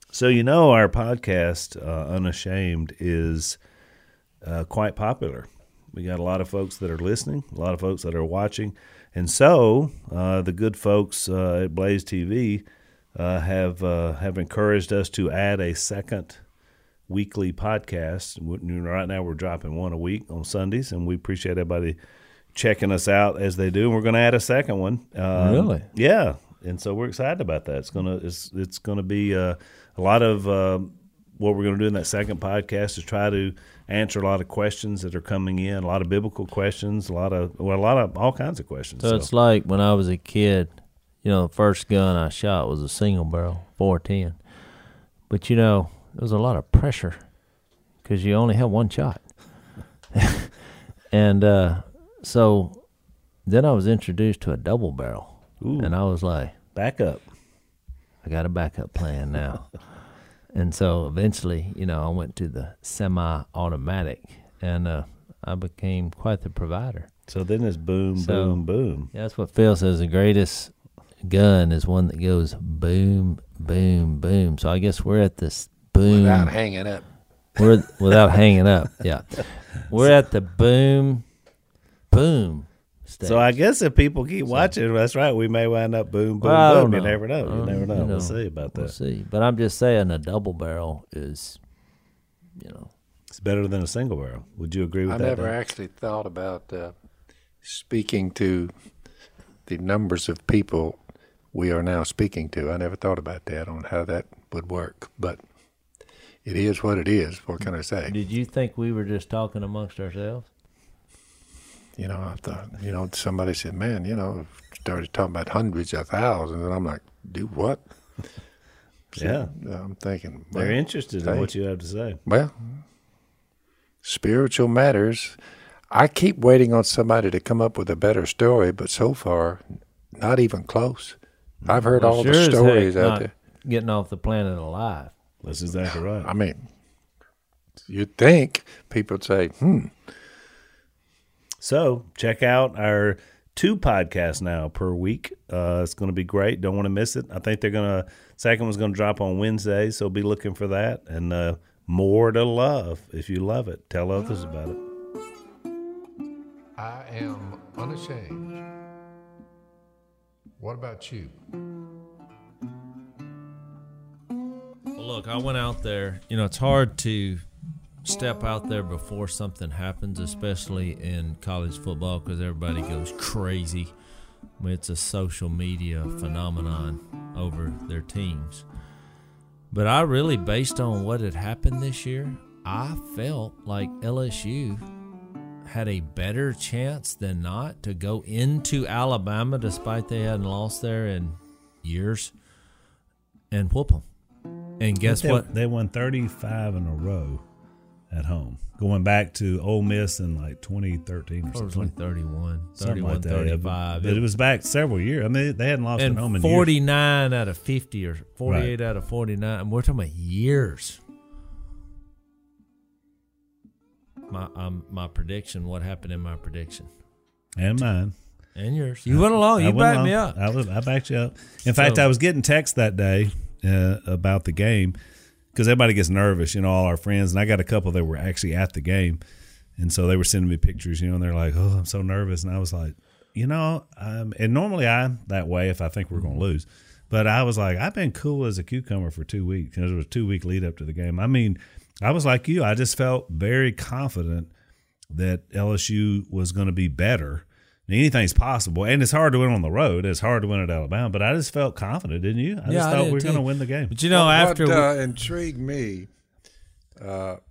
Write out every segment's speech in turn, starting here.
So, our podcast, Unashamed, is quite popular. We got a lot of folks that are listening, a lot of folks that are watching. And so the good folks at Blaze TV have encouraged us to add a second weekly podcast. Right now we're dropping one a week on Sundays, and we appreciate everybody checking us out as they do. And we're going to add a second one. Really? Yeah. And so we're excited about that. It's gonna be a lot of what we're going to do in that second podcast is try to answer a lot of questions that are coming in, a lot of biblical questions, a lot of all kinds of questions. So it's like when I was a kid, the first gun I shot was a single barrel, 410. But there was a lot of pressure because you only had one shot. And so then I was introduced to a double barrel. Ooh. And I was like, back up. I got a backup plan now. And so eventually, I went to the semi-automatic, and I became quite the provider. So then it's boom, boom, boom. Yeah, that's what Phil says. The greatest gun is one that goes boom, boom, boom. So I guess we're at this boom. Without hanging up. Without hanging up, yeah. We're at the boom, boom stage. So I guess if people keep watching, that's right, we may wind up boom, boom, boom. You never know. You never know. We'll see about that. We'll see. But I'm just saying a double barrel is, It's better than a single barrel. Would you agree with that? I never actually thought about speaking to the numbers of people we are now speaking to. I never thought about that, on how that would work. But it is what it is. What can I say? Did you think we were just talking amongst ourselves? I thought, somebody said, man, started talking about hundreds of thousands. And I'm like, do what? Yeah. I'm thinking. They're interested in what you have to say. Well, spiritual matters. I keep waiting on somebody to come up with a better story, but so far, not even close. I've heard all the stories out there. Getting off the planet alive. That's exactly right. I mean, you'd think people would say, So check out our 2 podcasts now per week. It's going to be great. Don't want to miss it. I think second one's going to drop on Wednesday, so be looking for that. And more to love. If you love it, tell others about it. I am unashamed. What about you? Well, look, I went out there. It's hard to step out there before something happens, especially in college football, because everybody goes crazy. I mean, it's a social media phenomenon over their teams. But I really, based on what had happened this year, I felt like LSU had a better chance than not to go into Alabama, despite they hadn't lost there in years, and whoop them. And guess what? They won 35 in a row at home, going back to Ole Miss in like 2013 or something. It was like 31, like 35. But it was back several years. I mean, they hadn't lost at home in 49 out of 50 or 48 out of 49. And we're talking about years. My prediction, what happened in my prediction? And mine. And yours. You went along. You backed me up. I backed you up. In fact, I was getting texts that day about the game, because everybody gets nervous, all our friends. And I got a couple that were actually at the game. And so they were sending me pictures, and they're like, oh, I'm so nervous. And I was like, and normally I'm that way if I think we're going to lose. But I was like, I've been cool as a cucumber for 2 weeks. There was a 2-week lead up to the game. I mean, I was like you. I just felt very confident that LSU was going to be better. Anything's possible, and it's hard to win on the road. It's hard to win at Alabama, but I just felt confident, didn't you? I just thought we were going to win the game. But after what intrigued me, and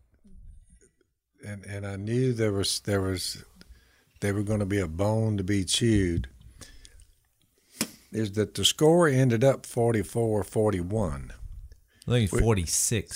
I knew there was they were going to be a bone to be chewed, is that the score ended up 44-41. I think it's 46.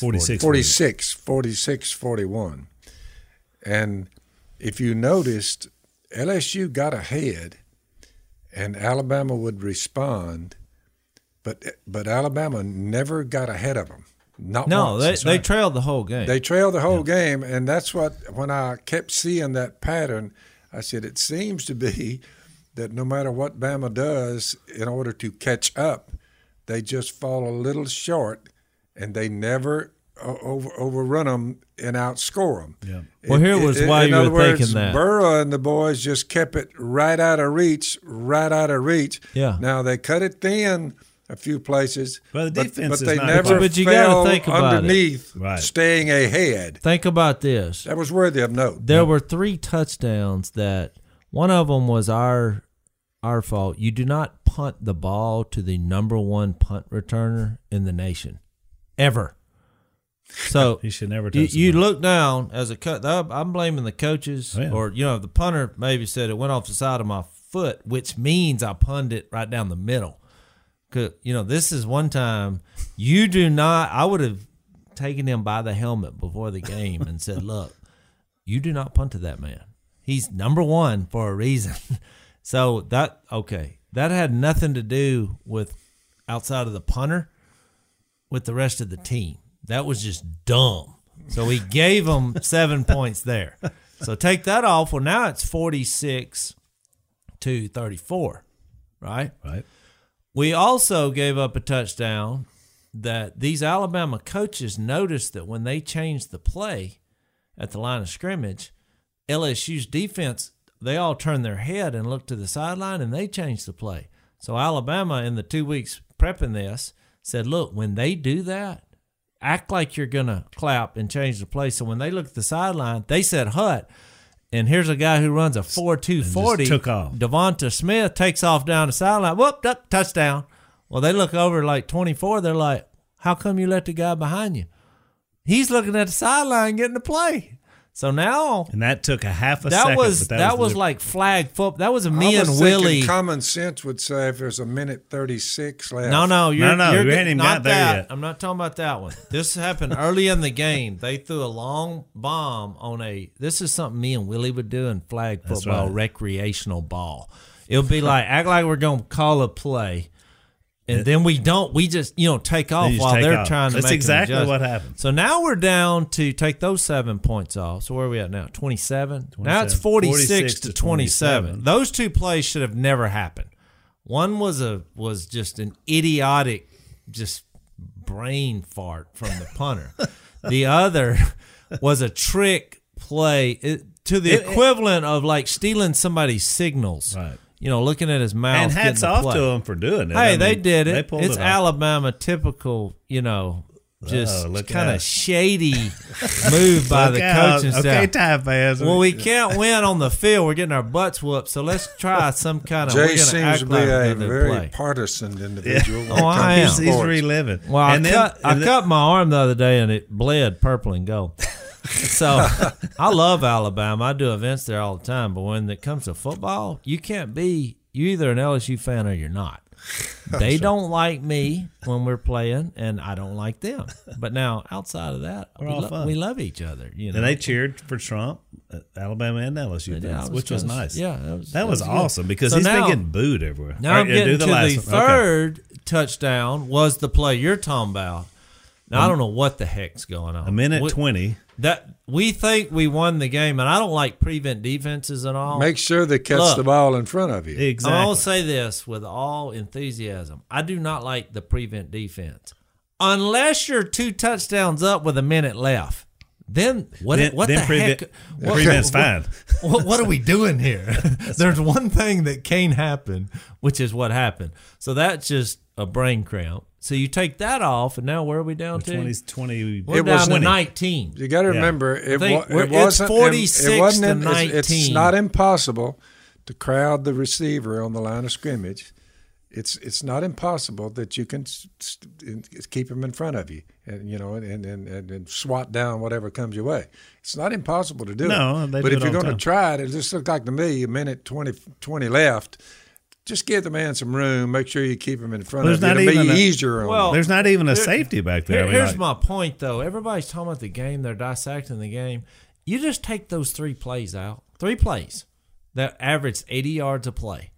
41. And if you noticed, LSU got ahead, and Alabama would respond, but Alabama never got ahead of them. Not once. They trailed the whole game. They trailed the whole game, and that's what, when I kept seeing that pattern, I said, it seems to be that no matter what Bama does in order to catch up, they just fall a little short, and they never overrun them and outscore them. Yeah. Well, here was why you were thinking that. Burrow and the boys just kept it right out of reach. Yeah. Now they cut it thin a few places, Well, the defense but is they not never But you fell gotta think about it. underneath, Right. staying ahead. Think about this. That was worthy of note. There were 3 touchdowns that one of them was our fault. You do not punt the ball to the number 1 punt returner in the nation, ever. So He should never touch you the ball. look down as a cut. I'm blaming the coaches, Oh, yeah. or the punter maybe said it went off the side of my foot, which means I punted it right down the middle. 'Cause, this is one time you do not. I would have taken him by the helmet before the game and said, "Look, you do not punt to that man. He's number 1 for a reason." So that had nothing to do with outside of the punter with the rest of the team. That was just dumb. So he gave them 7 points there. So take that off. Well, now it's 46-34, right? Right. We also gave up a touchdown that these Alabama coaches noticed that when they changed the play at the line of scrimmage, LSU's defense, they all turned their head and looked to the sideline, and they changed the play. So Alabama, in the 2 weeks prepping this, said, look, when they do that, act like you're going to clap and change the play. So when they look at the sideline, they said hut. And here's a guy who runs a 4.240. Took off. Devonta Smith takes off down the sideline. Whoop, up, touchdown. Well, they look over like 24. They're like, how come you let the guy behind you? He's looking at the sideline getting the play. So now And that took a half a second. that but was like flag football. That was a I me was and thinking Willie. common sense would say if there's a minute 36 left. No, you hadn't even not got there that. yet. I'm not talking about that one. This happened early in the game. They threw a long bomb on this is something me and Willie would do in flag That's football, right. recreational ball. It'll be like, act like we're going to call a play, and then we don't. We just, take off You just while take they're off. trying to That's make an exactly adjustment. what happened. So now we're down to take those 7 points off. So where are we at now? 27? Now it's 27. 46 to 27. Those 2 plays should have never happened. One was just an idiotic, just brain fart from the punter. The other was a trick play to the equivalent of like stealing somebody's signals. Right. Looking at his mouth. And hats getting the off play. to them for doing it. Hey, they did it. They pulled It's it off. Alabama typical, just look kind out. of shady move by Look the out. coaching Okay, staff. time fans. Well, we can't win on the field. We're getting our butts whooped. So let's try some kind of. Jay we're going to seems act to be like a we're gonna very play. partisan individual. when it Oh, I comes to am. He's sports. reliving. Well, And then- I cut my arm the other day and it bled purple and gold. So I love Alabama. I do events there all the time. But when it comes to football, you can't be. You're either an LSU fan or you're not. They don't like me when we're playing, and I don't like them. But now, outside of that, all fun. we love each other. And they cheered for Trump, Alabama and LSU Yeah, fans, it which was kinda- nice. Yeah, that was good. awesome because So he's now- been getting booed everywhere. Now All I'm right, getting do to the last the one. Okay. third touchdown was the play you're talking about. Now I don't know what the heck's going on. A minute 20. That we think we won the game, and I don't like prevent defenses and all. Make sure they catch Look. the ball in front of you. Exactly. I'm gonna say this with all enthusiasm. I do not like the prevent defense unless you're 2 touchdowns up with a minute left. Then what Then the prevent- heck? What, prevent's fine. What are we doing here? There's one thing that can't happen, which is what happened. So that's just a brain cramp. So you take that off, and now where are we down to? 20. We're It down was to 20. 19. You got to Yeah. remember, it think wasn't. it's 46 it wasn't to in- it's 19. not impossible to crowd the receiver on the line of scrimmage. It's not impossible that you can keep him in front of you, and and swat down whatever comes your way. It's not impossible to do No, it. they But do if it you're all the going to time. try it, it just looked like to me a minute 20 left. Just give the man some room. Make sure you keep him in front There's of you. not It'll be even a- easier on Well, him. There's not even a Here- safety back there. Here's my point, though. Everybody's talking about the game. They're dissecting the game. You just take those 3 plays out. 3 plays that averaged 80 yards a play.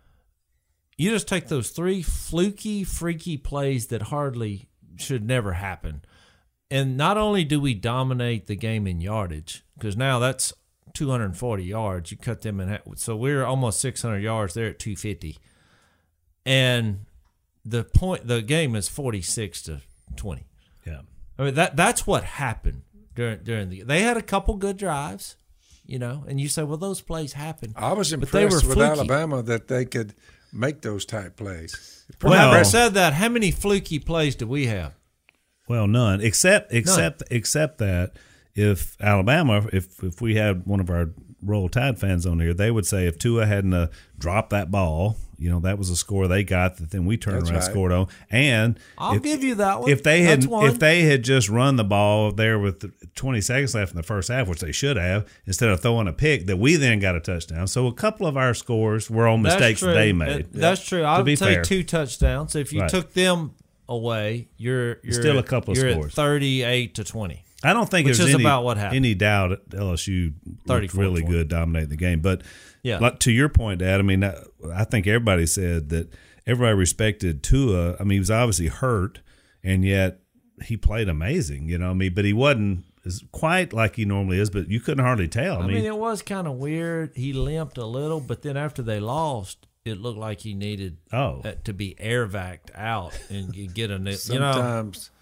You just take those 3 fluky, freaky plays that hardly should never happen. And not only do we dominate the game in yardage, because now that's 240 yards. You cut them in half. So we're almost 600 yards. They're at 250. And the game is 46 to 20. Yeah. I mean, that's what happened during the. They had a couple good drives, and you say, well, those plays happen. I was But they were impressed with fluky. Alabama that they could make those type plays. Well, I said that. How many fluky plays do we have? Well, none except that if Alabama, if we had one of our Roll Tide fans on here, they would say if Tua hadn't dropped that ball, that was a score they got that then we turned That's around and right. scored on. And I'll give you that one. if they That's had one. if they had just run the ball there with 20 seconds left in the first half, which they should have, instead of throwing a pick, that we then got a touchdown. So a couple of our scores were on That's mistakes true. that they made. That's true. I To be would say fair. 2 touchdowns. If you Right. took them away, you're Still a couple of you're scores. at 38-20. I don't think Which there's is about what happened. any doubt that LSU looked 34-20. really good dominating the game. But Yeah. like, to your point, Dad, I mean, I think everybody said that everybody respected Tua. I mean, he was obviously hurt, and yet he played amazing, but he wasn't quite like he normally is, but you couldn't hardly tell. I mean, it was kind of weird. He limped a little, but then after they lost, it looked like he needed to be air vac'd out and get a new. Sometimes,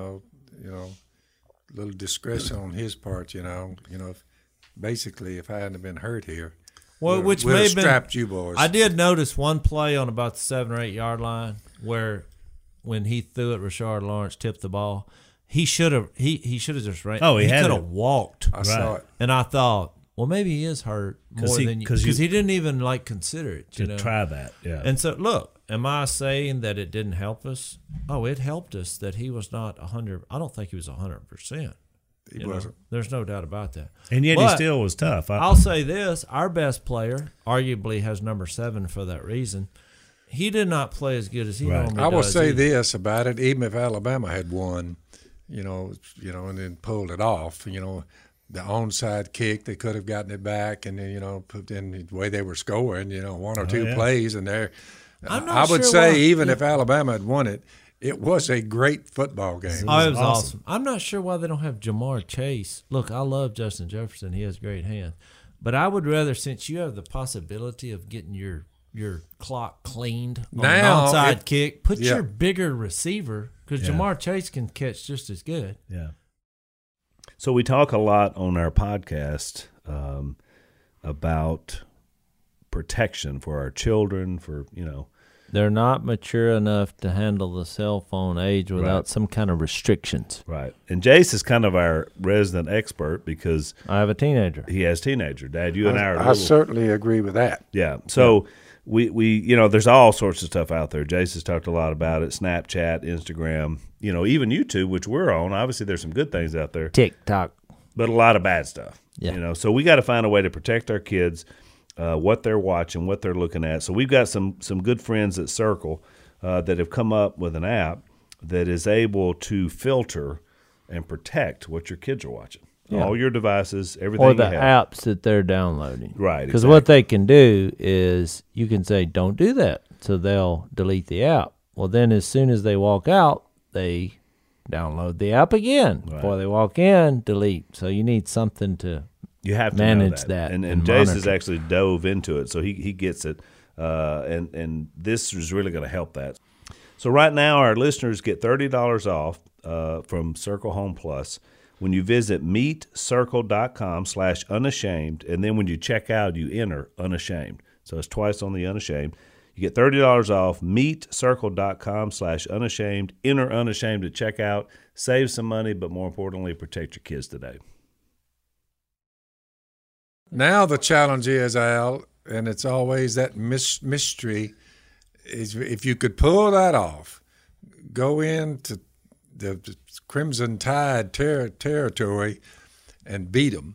little discretion on his part. Basically, if I hadn't been hurt here, Which we'd may have have been. strapped you boys. I did notice one play on about the 7 or 8 yard line where, when he threw it, Rashard Lawrence tipped the ball. He should have. He should have just ran. Oh, he had could it. have walked. I saw it. And I thought, well, maybe he is hurt more than because you- he didn't even consider it. to try that. Yeah. And so, look, am I saying that it didn't help us? Oh, it helped us that he was not 100. I don't think he was 100%. He wasn't. There's no doubt about that. And yet he But still was tough. I'll say this: our best player, arguably, has number 7 for that reason. He did not play as good as he Right. normally I will does say either. this about it: even if Alabama had won, and then pulled it off, the onside kick, they could have gotten it back, and then put in the way they were scoring, one or two yeah. plays, and there. I'm not I would sure say why- even if Alabama had won it, it was a great football game. Oh, it was awesome. awesome. I'm not sure why they don't have Jamar Chase. Look, I love Justin Jefferson. He has great hands. But I would rather, since you have the possibility of getting your clock cleaned on Now, an onside kick, put yeah. your bigger receiver, because Yeah. Jamar Chase can catch just as good. Yeah. So we talk a lot on our podcast about protection for our children, They're not mature enough to handle the cell phone age without Right. some kind of restrictions. right. And Jace is kind of our resident expert because I have a teenager. he has teenager. Dad, you and I are I little. certainly agree with that. Yeah. So we there's all sorts of stuff out there. Jace has talked a lot about it. Snapchat, Instagram, even YouTube, which we're on. Obviously, there's some good things out there, TikTok. but a lot of bad stuff. Yeah. So we got to find a way to protect our kids, what they're watching, what they're looking at. So we've got some good friends at Circle that have come up with an app that is able to filter and protect what your kids are watching. Yeah. All your devices, everything Or the you have. apps that they're downloading. Right, Because what they can do is you can say, don't do that. So they'll delete the app. Well, then as soon as they walk out, they download the app again. Right. Before they walk in, delete. So you need something to You have to manage know that And and Jace has monitor. actually dove into it, so he gets it. And this is really going to help that. So right now, our listeners get $30 off from Circle Home Plus when you visit meetcircle.com/unashamed, and then when you check out, you enter unashamed. So it's twice on the unashamed. You get $30 off, meetcircle.com/unashamed. Enter unashamed at checkout. Save some money, but more importantly, protect your kids today. Now the challenge is, Al, and it's always that mystery, is if you could pull that off, go into the Crimson Tide territory and beat them,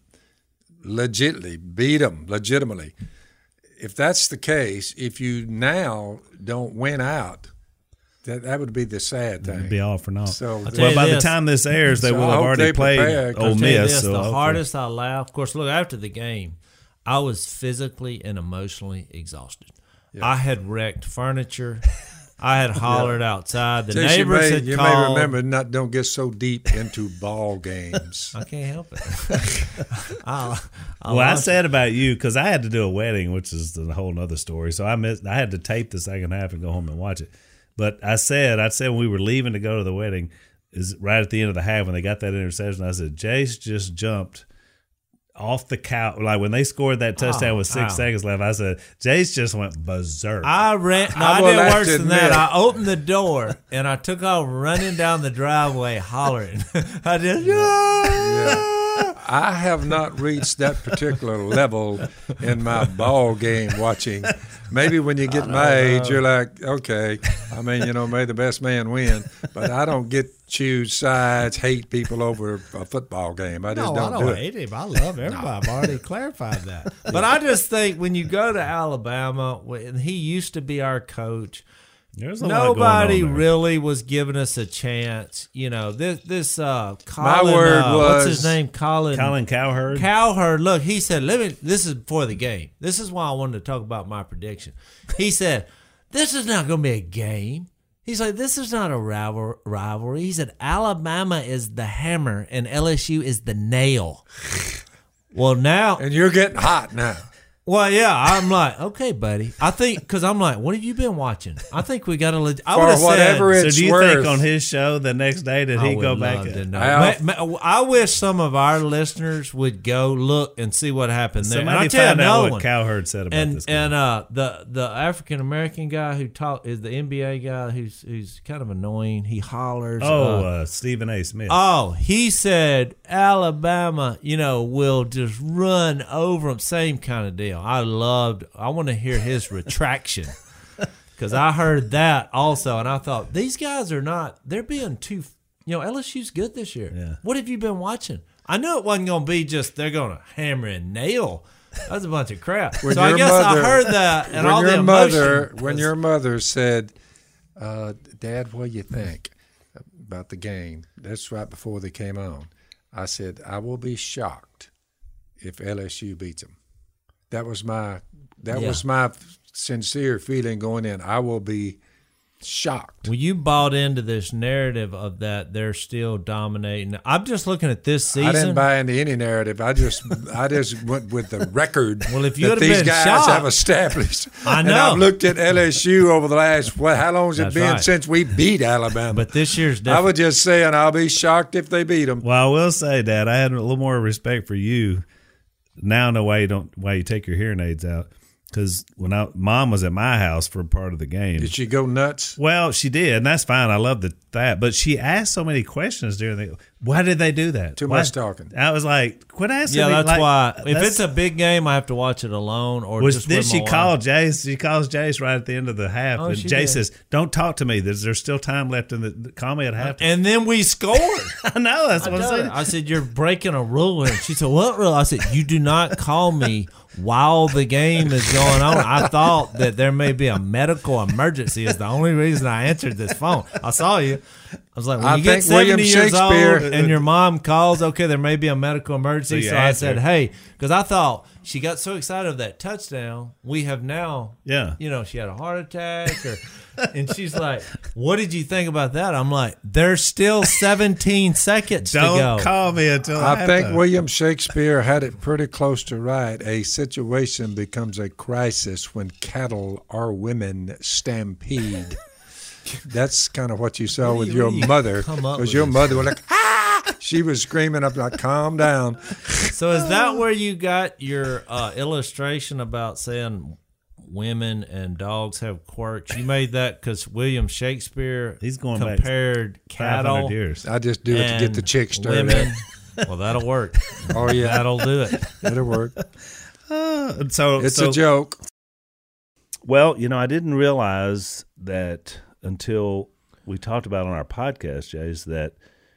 legitimately. If that's the case, if you now don't win out, that would be the sad thing. It'd be all for naught. So I'll tell you by the this. time this airs, they So will I have hope already they played prepared, 'cause Ole I'll tell you Miss. this, So the hopefully- hardest I laughed. Of course, look, after the game, I was physically and emotionally exhausted. I had wrecked furniture. I had hollered outside. The Since neighbors had you called. may remember, don't get so deep into ball games. I can't help it. I said about you because I had to do a wedding, which is a whole nother story. So I had to tape the second half and go home and watch it. But I said when we were leaving to go to the wedding, is right at the end of the half when they got that interception. I said, Jace just jumped off the couch. Like when they scored that touchdown with 6 seconds left, I said, Jace just went berserk. I did worse than that. I opened the door and I took off running down the driveway hollering. I just, Yeah. I have not reached that particular level in my ball game watching. Maybe when you get my age, you're like, okay, I mean, may the best man win. But I don't choose sides, hate people over a football game. I just don't do it. hate him. I love everybody. I've already clarified that. But I just think when you go to Alabama, and he used to be our coach, nobody really was giving us a chance. This Colin, what's his name? Colin Cowherd. Cowherd. Look, he said, this is before the game. This is why I wanted to talk about my prediction. He said, this is not going to be a game. He's like, this is not a rivalry. He said, Alabama is the hammer and LSU is the nail. Well, now. And you're getting hot now. Well, yeah, I'm like, okay, buddy. I think, because I'm like, what have you been watching? I think we got to legit. For whatever it's worth. So do you think on his show the next day did he go back? I wish some of our listeners would go look and see what happened there. Somebody find out what Cowherd said about this game. And the African American guy who is the NBA guy who's kind of annoying. He hollers. Stephen A. Smith. Oh, he said Alabama, will just run over them. Same kind of deal. I want to hear his retraction because I heard that also, and I thought these guys they're being too. LSU's good this year. Yeah. What have you been watching? I knew it wasn't going to be just they're going to hammer and nail. That's a bunch of crap. I guess I heard that, and all the emotion. When your mother said, "Dad, what do you think about the game?" That's right before they came on. I said, "I will be shocked if LSU beats them." That was my sincere feeling going in. I will be shocked. Well, you bought into this narrative of that they're still dominating. I'm just looking at this season. I didn't buy into any narrative. I just went with the record if you that these guys have established. I know. And I've looked at LSU over the last, how long has it been since we beat Alabama? But this year's different. I was just saying I'll be shocked if they beat them. Well, I will say, Dad, I had a little more respect for you. Now I know why you take your hearing aids out. Because when Mom was at my house for part of the game. Did she go nuts? Well, she did, and that's fine. I love that. But she asked so many questions during the. Why did they do that? Too much talking. I was like, quit asking. Yeah, that's why. If it's a big game, I have to watch it alone or just with my wife. Jace? She calls Jace right at the end of the half, and Jace says, "Don't talk to me. There's still time left in the. Call me at halftime." And then we scored. I know. That's what I'm saying. I said, "You're breaking a rule." And she said, "What rule?" I said, "You do not call me while the game is going on." I thought that there may be a medical emergency is the only reason I answered this phone. I saw you. I was like, when you get 70 years old and your mom calls, okay, there may be a medical emergency. So I said, hey, because I thought she got so excited of that touchdown. We have now, she had a heart attack. And she's like, what did you think about that? I'm like, there's still 17 seconds to go. Don't call me until I think William Shakespeare had it pretty close to right. A situation becomes a crisis when cattle or women stampede. That's kind of what you saw with your mother. Because your mother was like, ah! She was screaming up like, calm down. So is that where you got your illustration about saying women and dogs have quirks? You made that because William Shakespeare compared cattle. Years. I just do it to get the chicks stirred up. Well, that'll work. Oh, yeah. That'll do it. That'll work. So it's a joke. Well, I didn't realize that until we talked about on our podcast, Jace, that,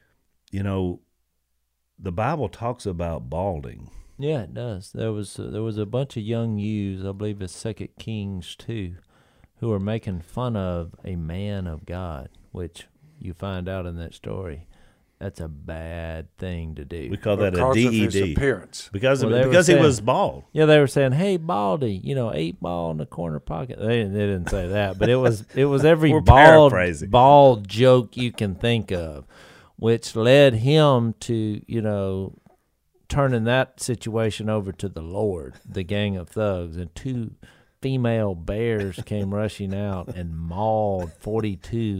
the Bible talks about balding. Yeah, it does. There was a bunch of young youths, I believe it's 2 Kings 2, who were making fun of a man of God, which you find out in that story. That's a bad thing to do. We call that a DED. Because of his appearance. Because he was bald. Yeah, they were saying, "Hey, baldy, 8 ball in the corner pocket." They didn't say that, but it was every bald joke you can think of, which led him to turning that situation over to the Lord, the gang of thugs, and 2 female bears came rushing out and mauled 42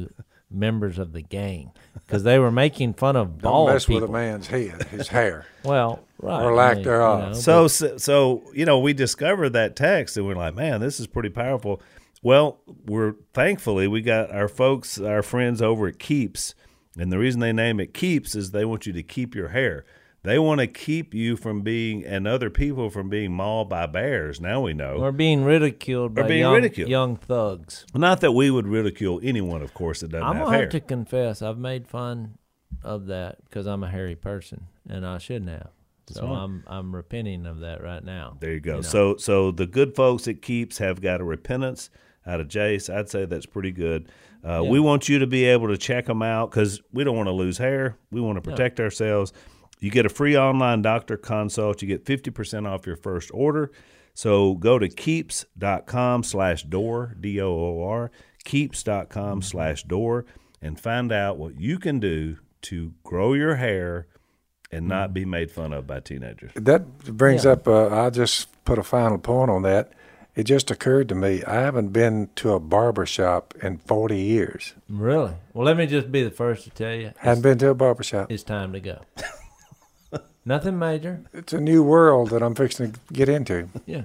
members of the gang because they were making fun of bald Don't mess people. with a man's head, his hair. Well, right. Or lack thereof. So we discovered that text and we're like, man, this is pretty powerful. Well, thankfully we got our friends over at Keeps, and the reason they name it Keeps is they want you to keep your hair. They want to keep you from being, and other people from being mauled by bears. Now we know. Or being ridiculed by young thugs. Not that we would ridicule anyone, of course, that doesn't have hair. I'm going to have to confess, I've made fun of that because I'm a hairy person, and I shouldn't have. So I'm repenting of that right now. There you go. So the good folks at Keeps have got a repentance out of Jace. I'd say that's pretty good. We want you to be able to check them out because we don't want to lose hair. We want to protect ourselves. You get a free online doctor consult. You get 50% off your first order. So go to keeps.com/door, D-O-O-R, keeps.com/door, and find out what you can do to grow your hair and not be made fun of by teenagers. That brings up, I'll just put a final point on that. It just occurred to me, I haven't been to a barber shop in 40 years. Really? Well, let me just be the first to tell you. Hadn't been to a barber shop. It's time to go. Nothing major. It's a new world that I'm fixing to get into. Yeah.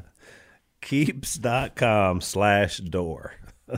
Keeps.com/door.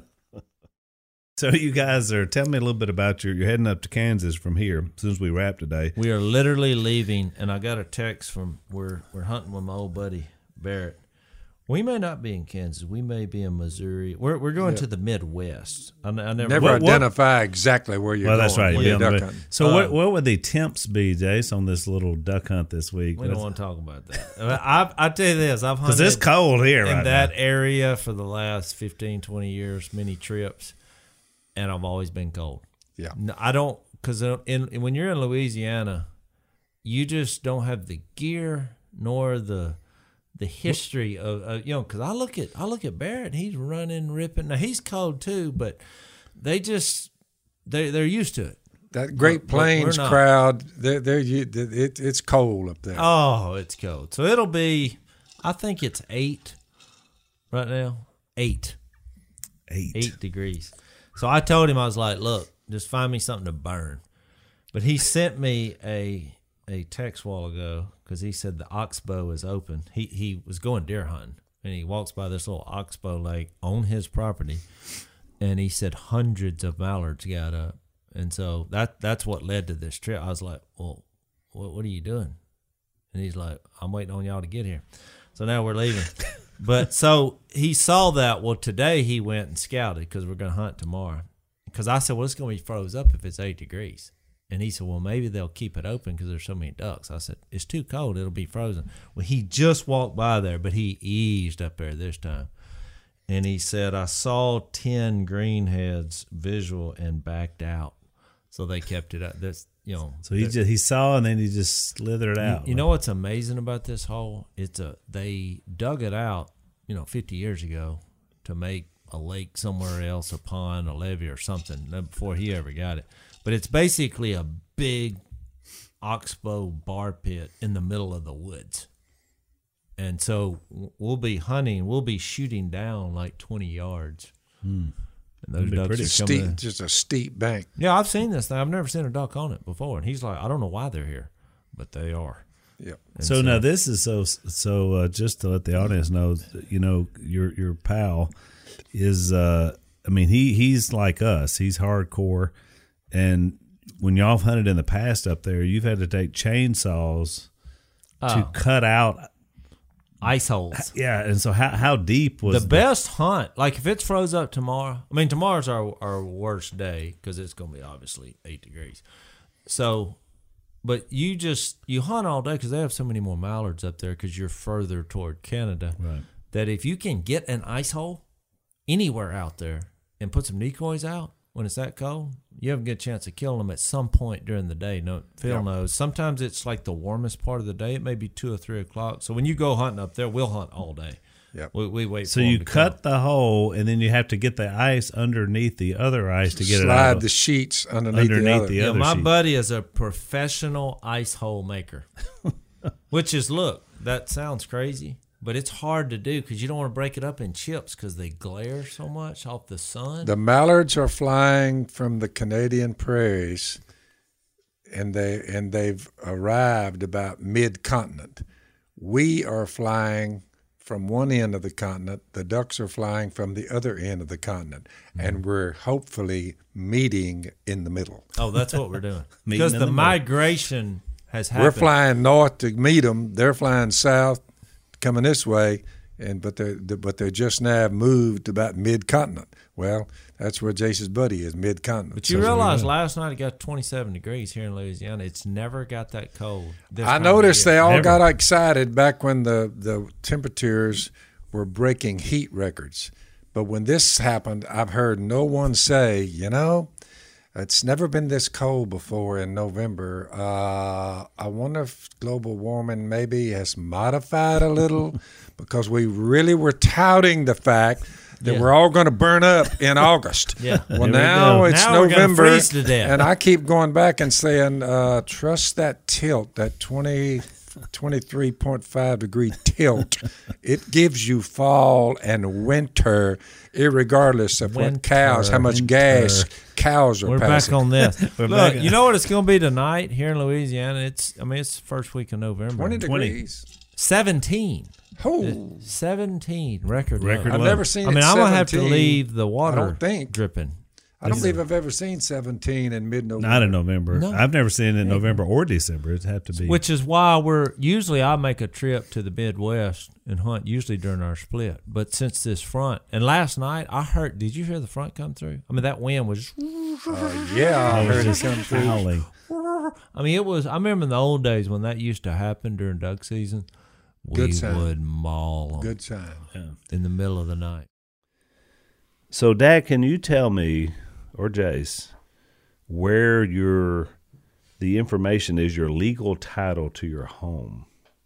So you guys tell me a little bit about you're heading up to Kansas from here as soon as we wrap today. We are literally leaving, and I got a text from we're hunting with my old buddy Barrett. We may not be in Kansas. We may be in Missouri. We're going to the Midwest. I never identify exactly where you're going. Well, that's right. You're duck hunting. So what would the temps be, Jace, on this little duck hunt this week? We don't want to talk about that. I tell you this. I've hunted because it's cold here in right that now. area for the last 15, 20 years, many trips, and I've always been cold. Yeah. No, I don't, because when you're in Louisiana, you just don't have the gear nor the history of because I look at Barrett, he's running, ripping. Now he's cold too, but they're used to it. That Great Plains crowd, it's cold up there. Oh, it's cold. So it'll be, I think it's 8 right now. 8 degrees. So I told him, I was like, look, just find me something to burn. But he sent me a text a while ago because he said the Oxbow is open. He was going deer hunting, and he walks by this little Oxbow lake on his property, and he said hundreds of mallards got up. And so that's what led to this trip. I was like, well, what are you doing? And he's like, I'm waiting on y'all to get here. So now we're leaving. But so he saw that. Well, today he went and scouted because we're going to hunt tomorrow. Because I said, well, it's going to be froze up if it's 8 degrees. And he said, well, maybe they'll keep it open because there's so many ducks. I said, it's too cold. It'll be frozen. Well, he just walked by there, but he eased up there this time. And he said, I saw 10 greenheads visual and backed out. So they kept it up. That's, So he saw and then he just slithered out. You know what's amazing about this hole? They dug it out, 50 years ago to make a lake somewhere else, a pond, a levee or something before he ever got it. But it's basically a big oxbow bar pit in the middle of the woods. And so we'll be shooting down like 20 yards. And those ducks are coming in. Just a steep bank. Yeah, I've seen this thing. I've never seen a duck on it before. And he's like, I don't know why they're here, but they are. Yep. So now this is so just to let the audience know, your pal is, he's like us. He's hardcore. And when y'all have hunted in the past up there, you've had to take chainsaws to cut out ice holes. Yeah, and so how deep was the best hunt? Like if it's froze up tomorrow, tomorrow's our worst day because it's going to be obviously 8 degrees. So, but you hunt all day because they have so many more mallards up there because you're further toward Canada. Right. That if you can get an ice hole anywhere out there and put some decoys out when it's that cold, you have a good chance of killing them at some point during the day. No, Phil knows. Sometimes it's like the warmest part of the day. It may be 2 or 3 o'clock. So when you go hunting up there, we'll hunt all day. Yep. We wait. So for you them to cut come. the hole, and then you have to get the ice underneath the other ice to get it out. Slide the sheets underneath the other. My buddy is a professional ice hole maker. Which is, look, that sounds crazy, But it's hard to do because you don't want to break it up in chips because they glare so much off the sun. The mallards are flying from the Canadian prairies, and they've arrived about mid-continent. We are flying from one end of the continent. The ducks are flying from the other end of the continent, and we're hopefully meeting in the middle. Oh, that's what we're doing. Meeting Because in the the middle. migration has happened. We're flying north to meet them. They're flying south, coming this way, but they're just now moved about mid-continent. Well, that's where Jace's buddy is, mid-continent. But you realize last night it got 27 degrees here in Louisiana. It's never got that cold. I noticed they all Never. got excited back when the temperatures were breaking heat records. But when this happened, I've heard no one say, it's never been this cold before in November. I wonder if global warming maybe has modified a little because we really were touting the fact that we're all going to burn up in August. Yeah. Well, now it's Now we're gonna November, freeze to death. and I keep going back and saying, trust that tilt, that 23.5 degree tilt. It gives you fall and winter, irregardless of what cows, how much gas cows are We're passing. back on this. We're Look, back. you know what it's going to be tonight here in Louisiana? It's the first week of November. 20 degrees. 17. Oh, 17 record Record low. I've low. never seen I mean, it I'm going to have to 17. leave the water I don't think. dripping. I don't believe I've ever seen 17 in mid-November. Not in November. No. I've never seen it in November or December. It'd have to be. Which is why I make a trip to the Midwest and hunt usually during our split. But since this front, and last night did you hear the front come through? I mean, that wind was, Yeah, I it was heard it just come through. howling. I remember in the old days when that used to happen during duck season, Good we sign. would maul them Good sign. in the middle of the night. So, Dad, can you tell me, or Jace, where the information is, your legal title to your home?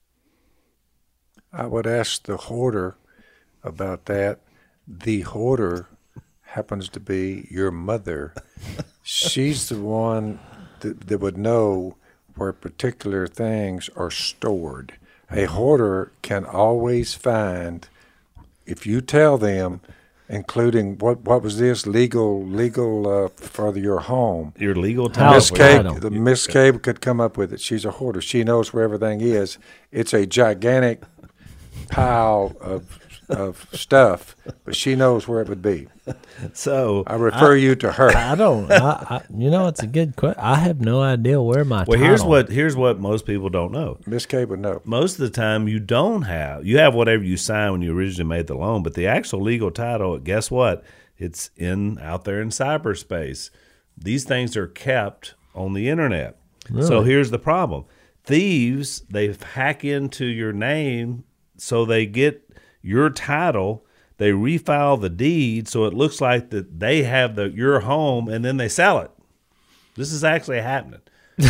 I would ask the hoarder about that. The hoarder happens to be your mother. She's the one that would know where particular things are stored. A hoarder can always find, if you tell them, including what was this legal for your home. Your legal House title. title. Miss Cabe could come up with it. She's a hoarder. She knows where everything is. It's a gigantic pile of stuff, but she knows where it would be. So, I refer you to her. I don't. It's a good question. I have no idea where my well, title. here's what most people don't know. Miss Cabe would know. Most of the time, you have whatever you signed when you originally made the loan, but the actual legal title, guess what? It's out there in cyberspace. These things are kept on the internet. Really? So here's the problem: thieves, they hack into your name, so they get your title. They refile the deed so it looks like that they have your home, and then they sell it. This is actually happening.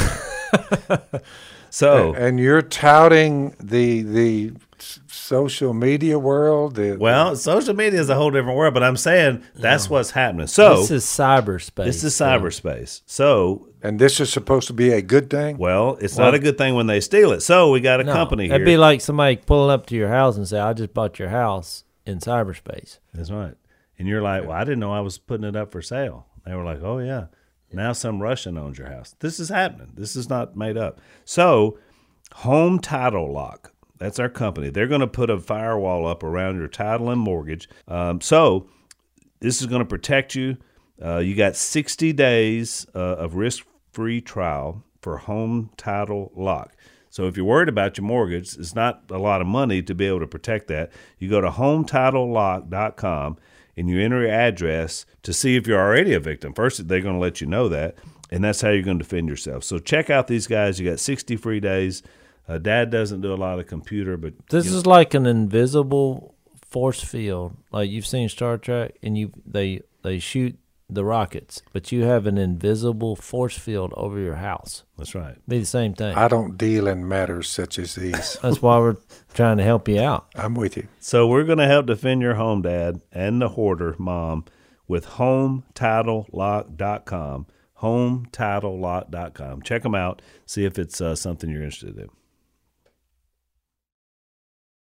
So, And you're touting the social media world. well, social media is a whole different world, but I'm saying that's what's happening. So This is cyberspace. this is cyberspace. So, and this is supposed to be a good thing. well, it's not a good thing when they steal it. So we got a No, company here. That'd be like somebody pulling up to your house and say, "I just bought your house in cyberspace." That's right. And you're like, well, I didn't know I was putting it up for sale. They were like, oh, yeah. Now some Russian owns your house. This is happening. This is not made up. So Home Title Lock, that's our company. They're going to put a firewall up around your title and mortgage. So this is going to protect you. You got 60 days of risk-free trial for Home Title Lock. So if you're worried about your mortgage, it's not a lot of money to be able to protect that. You go to HometitleLock.com and you enter your address to see if you're already a victim. First, they're going to let you know that, and that's how you're going to defend yourself. So check out these guys. You got 60 free days. Dad doesn't do a lot of computer, but This is like an invisible force field, like you've seen Star Trek, and they shoot the rockets, but you have an invisible force field over your house. that's right. Be the same thing. I don't deal in matters such as these. That's why we're trying to help you out. I'm with you. So we're going to help defend your home, Dad, and the hoarder mom with HometitleLock.com. HometitleLock.com. Check them out. See if it's something you're interested in.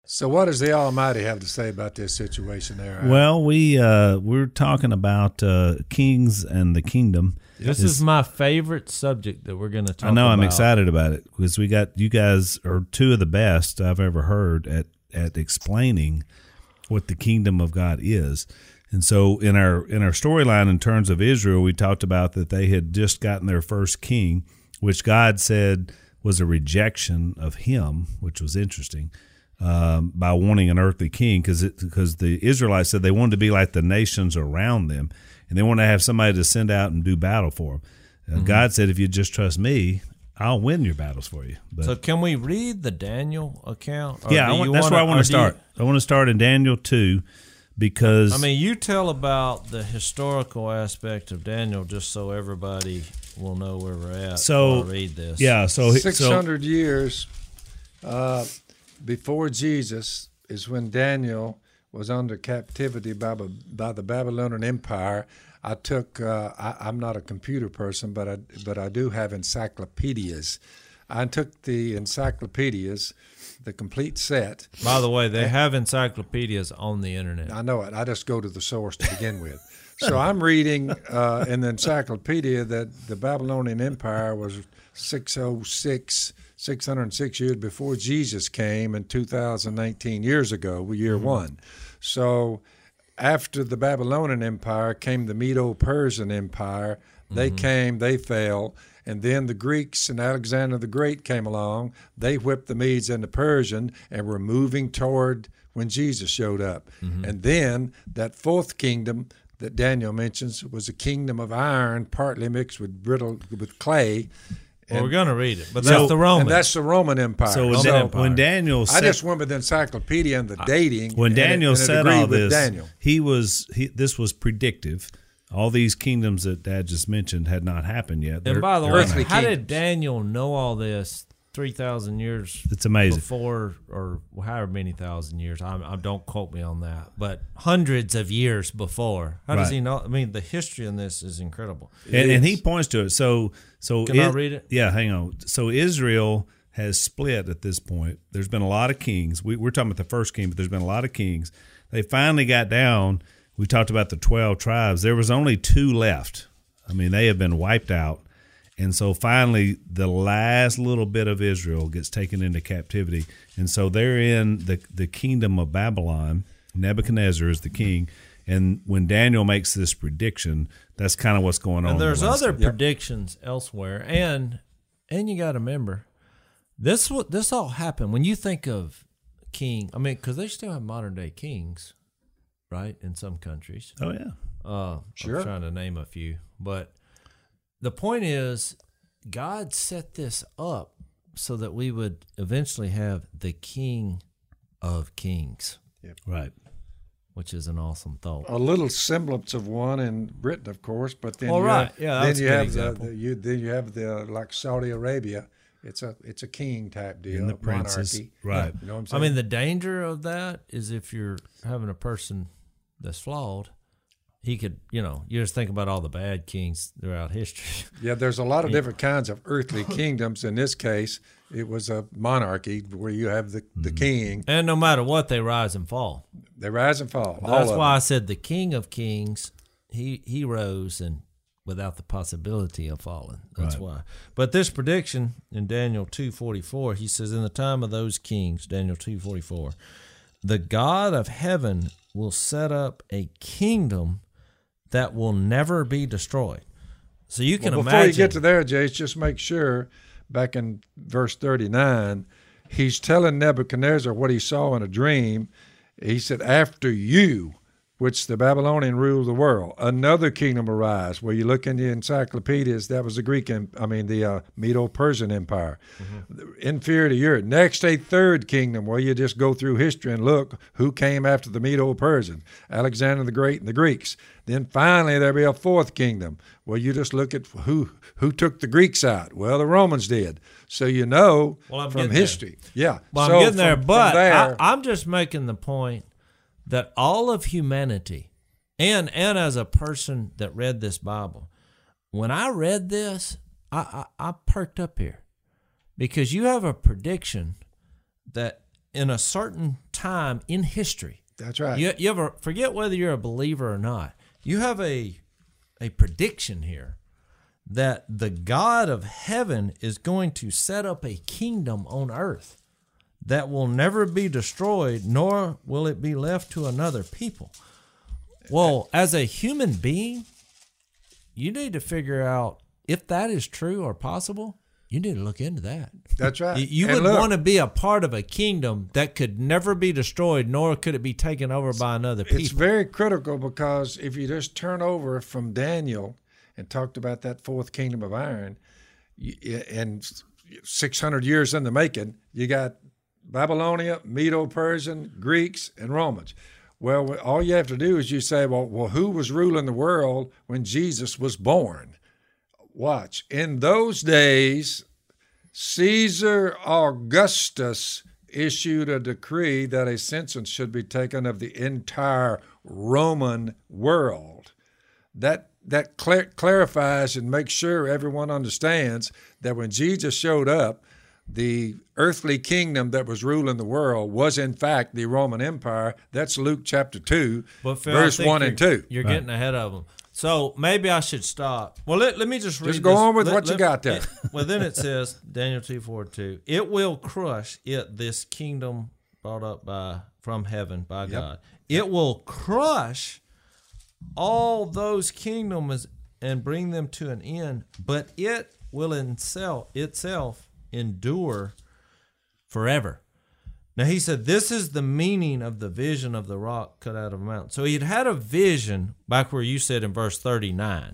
So what does the Almighty have to say about this situation there? Well, we're talking about kings and the kingdom. This is my favorite subject that we're going to talk about. I know, I'm excited about it because you guys are two of the best I've ever heard at explaining what the kingdom of God is. And so in our storyline in terms of Israel, we talked about that they had just gotten their first king, which God said was a rejection of him, which was interesting. By wanting an earthly king, because the Israelites said they wanted to be like the nations around them, and they wanted to have somebody to send out and do battle for them. God said, if you just trust me, I'll win your battles for you. But, so can we read the Daniel account? Yeah, that's where I want to start. I want to start in Daniel 2 because... I mean, you tell about the historical aspect of Daniel just so everybody will know where we're at so, when I read this. Yeah, so... 600 years... before Jesus is when Daniel was under captivity by the Babylonian Empire. I took. I'm not a computer person, but I do have encyclopedias. I took the encyclopedias, the complete set. By the way, they have encyclopedias on the internet. I know it. I just go to the source to begin with. So I'm reading in the encyclopedia that the Babylonian Empire was 606 years before Jesus came, and 2019 years ago, year one. So after the Babylonian Empire came the Medo-Persian Empire. They came, they fell, and then the Greeks and Alexander the Great came along. They whipped the Medes and the Persian and were moving toward when Jesus showed up. And then that fourth kingdom that Daniel mentions was a kingdom of iron, partly mixed with clay. Well, we're going to read it, but that's the Roman. And that's the Roman Empire. So when Daniel said, I just went with the encyclopedia and the dating. When Daniel said all this, Daniel. This was predictive. All these kingdoms that Dad just mentioned had not happened yet. And by the way, how did Daniel know all this 3,000 years it's amazing. Before, or however many thousand years? I don't quote me on that, but hundreds of years before. How does he know? I mean, the history in this is incredible. And he points to it. So can I read it? Yeah, hang on. So Israel has split at this point. There's been a lot of kings. We're talking about the first king, but there's been a lot of kings. They finally got down. We talked about the 12 tribes. There was only 2 left. I mean, they have been wiped out. And so finally, the last little bit of Israel gets taken into captivity. And so they're in the kingdom of Babylon. Nebuchadnezzar is the king. And when Daniel makes this prediction, that's kind of what's going on. And there's other predictions elsewhere. And you got to remember, this all happened when you think of king. I mean, because they still have modern day kings, right, in some countries. Oh, yeah. Sure. I'm trying to name a few. But the point is, God set this up so that we would eventually have the King of Kings. Yep. Right. Which is an awesome thought. A little semblance of one in Britain, of course, but then you have the like Saudi Arabia. It's a king type deal, and the princes, monarchy. right? You know what I'm saying? I mean, the danger of that is if you're having a person that's flawed, he could, you just think about all the bad kings throughout history. Yeah, there's a lot of different kinds of earthly kingdoms. In this case, it was a monarchy where you have the king. And no matter what, they rise and fall. They rise and fall. That's why I said the King of Kings, he rose and without the possibility of falling. That's why. But this prediction in Daniel 2:44, he says, in the time of those kings, Daniel 2:44, the God of heaven will set up a kingdom that will never be destroyed. So you can imagine. Before you get to there, Jace, just make sure, back in verse 39, he's telling Nebuchadnezzar what he saw in a dream. He said, after you, which the Babylonian ruled the world, another kingdom arise. Where you look in the encyclopedias, that was the Medo-Persian Empire. Inferior to yours. Next, a third kingdom, where you just go through history and look who came after the Medo-Persian, Alexander the Great and the Greeks. Then finally there'll be a fourth kingdom, where you just look at who took the Greeks out. Well, the Romans did. So from history. Yeah. Well, so I'm getting there, but I'm just making the point that all of humanity, and as a person that read this Bible, when I read this, I perked up here, because you have a prediction that in a certain time in history. That's right. You ever forget whether you're a believer or not? You have a prediction here that the God of heaven is going to set up a kingdom on earth that will never be destroyed, nor will it be left to another people. Well, as a human being, you need to figure out if that is true or possible. You need to look into that. That's right. You would want to be a part of a kingdom that could never be destroyed, nor could it be taken over by another people. It's very critical, because if you just turn over from Daniel and talked about that fourth kingdom of iron, and 600 years in the making, you got Babylonia, Medo-Persian, Greeks, and Romans. Well, all you have to do is you say, well, who was ruling the world when Jesus was born? Watch. In those days, Caesar Augustus issued a decree that a census should be taken of the entire Roman world. That clarifies and makes sure everyone understands that when Jesus showed up, the earthly kingdom that was ruling the world was in fact the Roman Empire. That's Luke chapter 2, verse 1 and 2. You're getting ahead of them. So maybe I should stop. Well, let me just read. Just go on with what you got there. Well, then it says, Daniel 2:4-2, it will crush this kingdom brought up from heaven by God. It will crush all those kingdoms and bring them to an end, but it will itself endure forever. Now he said, this is the meaning of the vision of the rock cut out of a mountain. So he'd had a vision back where you said in verse 39.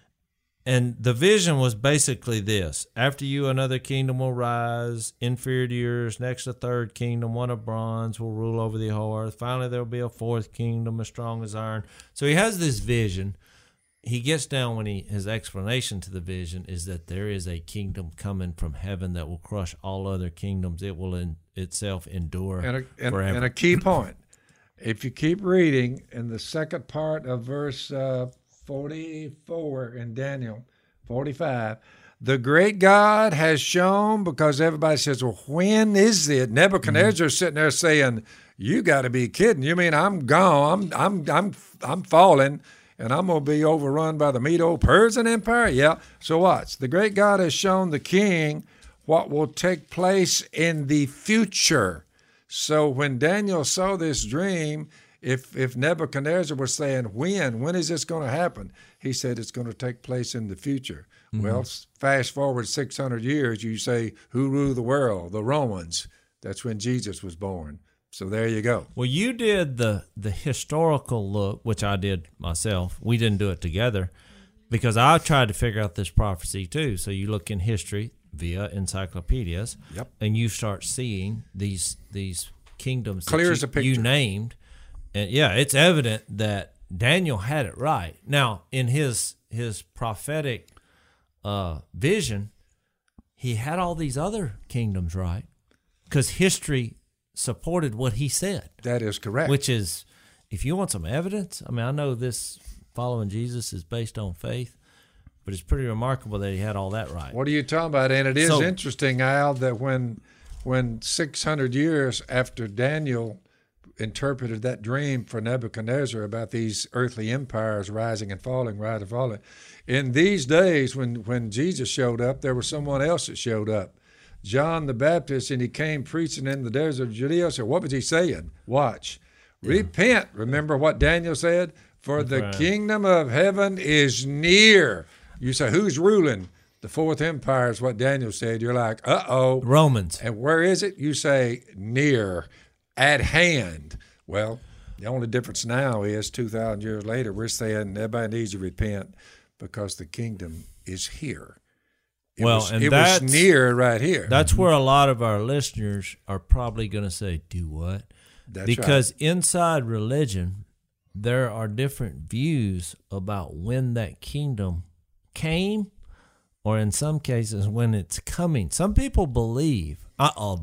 And the vision was basically this: after you, another kingdom will rise, inferior to yours. Next, a third kingdom, one of bronze, will rule over the whole earth. Finally, there will be a fourth kingdom, as strong as iron. So he has this vision. He gets down when his explanation to the vision is that there is a kingdom coming from heaven that will crush all other kingdoms. It will itself endure forever. And a key point, if you keep reading in the second part of verse 44 in Daniel 45, the great God has shown, because everybody says, well, when is it? Nebuchadnezzar's sitting there saying, you got to be kidding. You mean I'm gone? I'm falling. And I'm going to be overrun by the Medo-Persian Empire? Yeah. So watch. The great God has shown the king what will take place in the future. So when Daniel saw this dream, if Nebuchadnezzar was saying, when is this going to happen? He said it's going to take place in the future. Mm-hmm. Well, fast forward 600 years, you say, who ruled the world? The Romans. That's when Jesus was born. So there you go. Well, you did the historical look, which I did myself. We didn't do it together because I tried to figure out this prophecy too. So you look in history via encyclopedias, and you start seeing these kingdoms clear as a picture you named. And yeah, it's evident that Daniel had it right. Now, in his prophetic vision, he had all these other kingdoms right because history supported what he said. That is correct. Which is, if you want some evidence, I mean, I know this following Jesus is based on faith, but it's pretty remarkable that he had all that right. What are you talking about? And it is interesting, Al, that when 600 years after Daniel interpreted that dream for Nebuchadnezzar about these earthly empires rising and falling, in these days when Jesus showed up, there was someone else that showed up. John the Baptist, and he came preaching in the desert of Judea. So what was he saying? Watch. Repent. Remember what Daniel said? For the kingdom of heaven is near. You say, who's ruling? The fourth empire is what Daniel said. You're like, uh-oh. Romans. And where is it? You say, near, at hand. Well, the only difference now is 2,000 years later, we're saying everybody needs to repent because the kingdom is here. It was near right here. That's where a lot of our listeners are probably going to say, do what? Because inside religion, there are different views about when that kingdom came, or in some cases, when it's coming. Some people believe a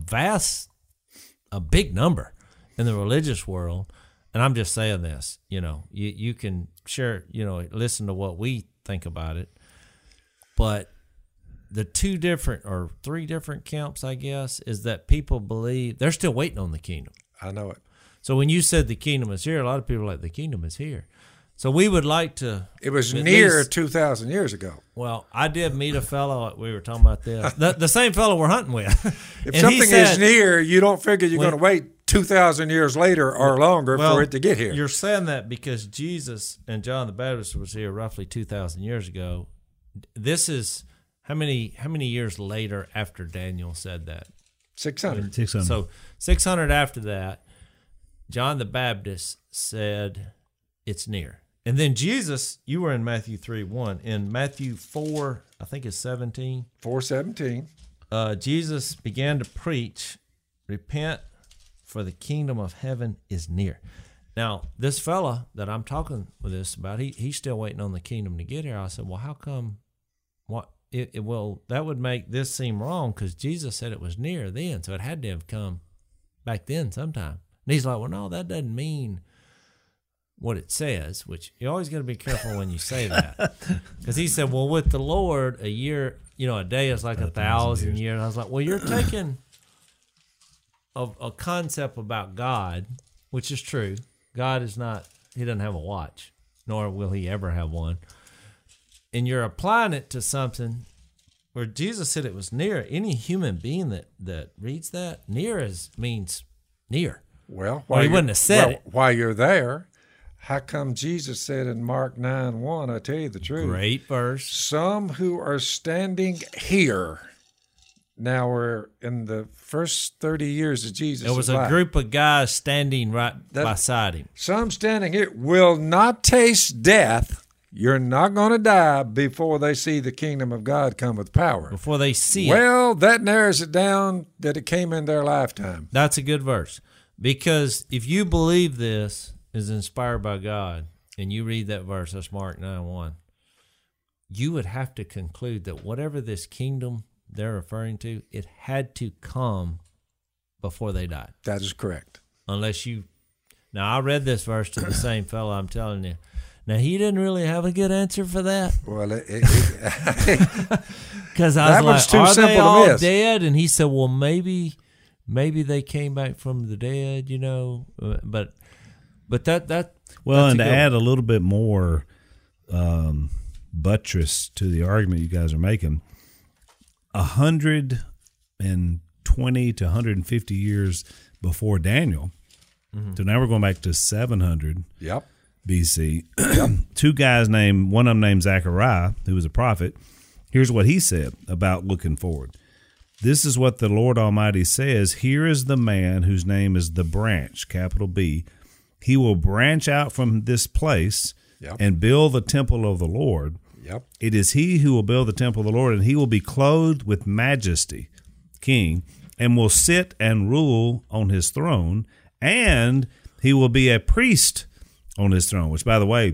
big number in the religious world, and I'm just saying this, you can share, listen to what we think about it, but the two different or three different camps, I guess, is that people believe they're still waiting on the kingdom. I know it. So when you said the kingdom is here, a lot of people are like, the kingdom is here. So we would like to. It was at near least- 2,000 years ago. Well, I did meet a fellow. We were talking about this. The same fellow we're hunting with. If And he something is said- near, you don't figure you're When- going to wait 2,000 years later or longer Well, for it to get here. You're saying that because Jesus and John the Baptist was here roughly 2,000 years ago. This is how many years later after Daniel said that? 600. 600. So 600 after that, John the Baptist said it's near. And then Jesus, you were in Matthew 3:1. In Matthew 4, I think it's 17, 417. Jesus began to preach, repent, for the kingdom of heaven is near. Now, this fella that I'm talking with this about, he's still waiting on the kingdom to get here. I said, well, how come? Well, that would make this seem wrong because Jesus said it was near then, so it had to have come back then sometime. And he's like, well, no, that doesn't mean what it says, which you always got to be careful when you say that. Because he said, well, with the Lord, a year, a day is like 1,000 years. And I was like, well, you're taking a concept about God, which is true. God is not, he doesn't have a watch, nor will he ever have one. And you're applying it to something where Jesus said it was near. Any human being that reads that, means near. Well, Or he wouldn't have said it. While you're there, how come Jesus said in Mark 9:1, I tell you the truth. Great verse. Some who are standing here. Now we're in the first 30 years of Jesus' There was a life. group of guys standing right beside him. Some standing here will not taste death. You're not going to die before they see the kingdom of God come with power. Before they see it. Well, that narrows it down that it came in their lifetime. That's a good verse. Because if you believe this is inspired by God, and you read that verse, that's Mark 9:1, you would have to conclude that whatever this kingdom they're referring to, it had to come before they died. That is correct. Unless you... Now, I read this verse to the same fellow, I'm telling you. Now, he didn't really have a good answer for that. Well, Because I That was one's like, too are simple they to all miss. dead? And he said, well, maybe they came back from the dead, But that Well, that's and a to good add a little bit more buttress to the argument you guys are making, 120 to 150 years before Daniel, so now we're going back to 700 yep. BC. Two guys one of them named Zechariah, who was a prophet. Here's what he said about looking forward. This is what the Lord Almighty says. Here is the man whose name is the branch, capital B. He will branch out from this place Yep. and build the temple of the Lord. Yep. It is he who will build the temple of the Lord, and he will be clothed with majesty, king, and will sit and rule on his throne, and he will be a priest on his throne, which, by the way,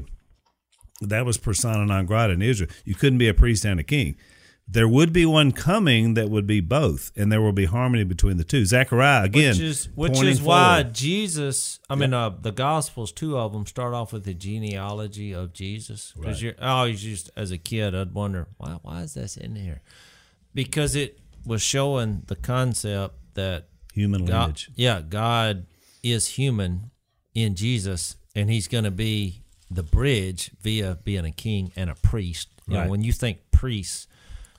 that was persona non grata in Israel. You couldn't be a priest and a king. There would be one coming that would be both, and there will be harmony between the two. Zechariah, again, which pointing is why forward. Jesus, the Gospels, two of them start off with the genealogy of Jesus. Because Right. I always used, as a kid, I'd wonder, why is this in here? Because it was showing the concept that human lineage. God is human in Jesus, and he's going to be the bridge via being a king and a priest. Right. When you think priests,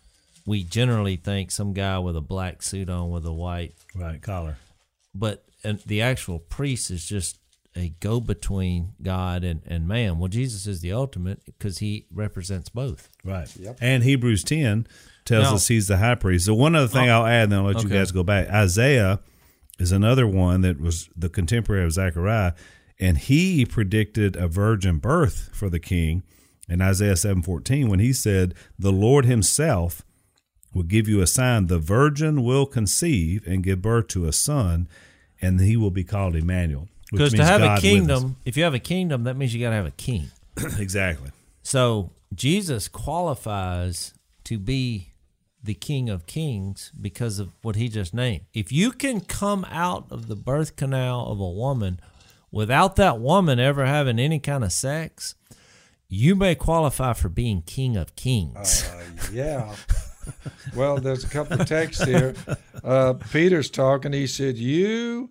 we generally think some guy with a black suit on with a white, Right, collar. but the actual priest is just a go-between God and man. Well, Jesus is the ultimate because he represents both. Right. Yep. And Hebrews 10 tells Now- us he's the high priest. So one other thing I'll add, and then I'll let you Okay. guys go back. Isaiah is another one that was the contemporary of Zechariah, and he predicted a virgin birth for the king in Isaiah 7:14 when he said, the Lord himself will give you a sign. The virgin will conceive and give birth to a son, and he will be called Emmanuel. which Because to means have God a with us. kingdom, if you have a kingdom, that means you got to have a king. Exactly. So Jesus qualifies to be the King of Kings because of what he just named. If you can come out of the birth canal of a woman without that woman ever having any kind of sex, you may qualify for being King of Kings. Yeah. Well, there's a couple of texts here. Peter's talking. He said, you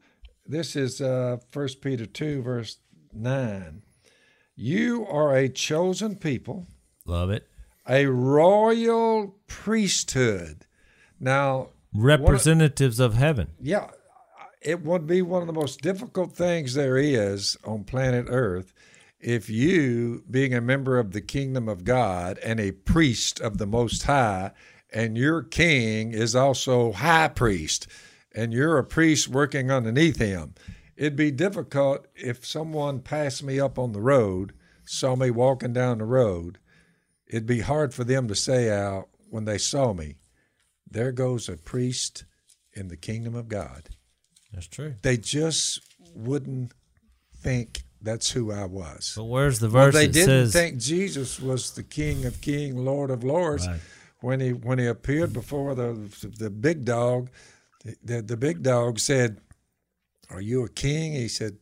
This is 1 Peter 2, verse 9. You are a chosen people, Love it. a royal priesthood. Now, Representatives of heaven. yeah, it would be one of the most difficult things there is on planet Earth if you, being a member of the kingdom of God and a priest of the Most High, and your king is also high priest, and you're a priest working underneath him. It'd be difficult if someone passed me up on the road, saw me walking down the road. It'd be hard for them to say out when they saw me, there goes a priest in the kingdom of God. That's true. They just wouldn't think that's who I was. But where's the Well, verse they that didn't says think Jesus was the King of Kings, Lord of Lords. Right. When he appeared before the big dog, the big dog said, "Are you a king?" He said,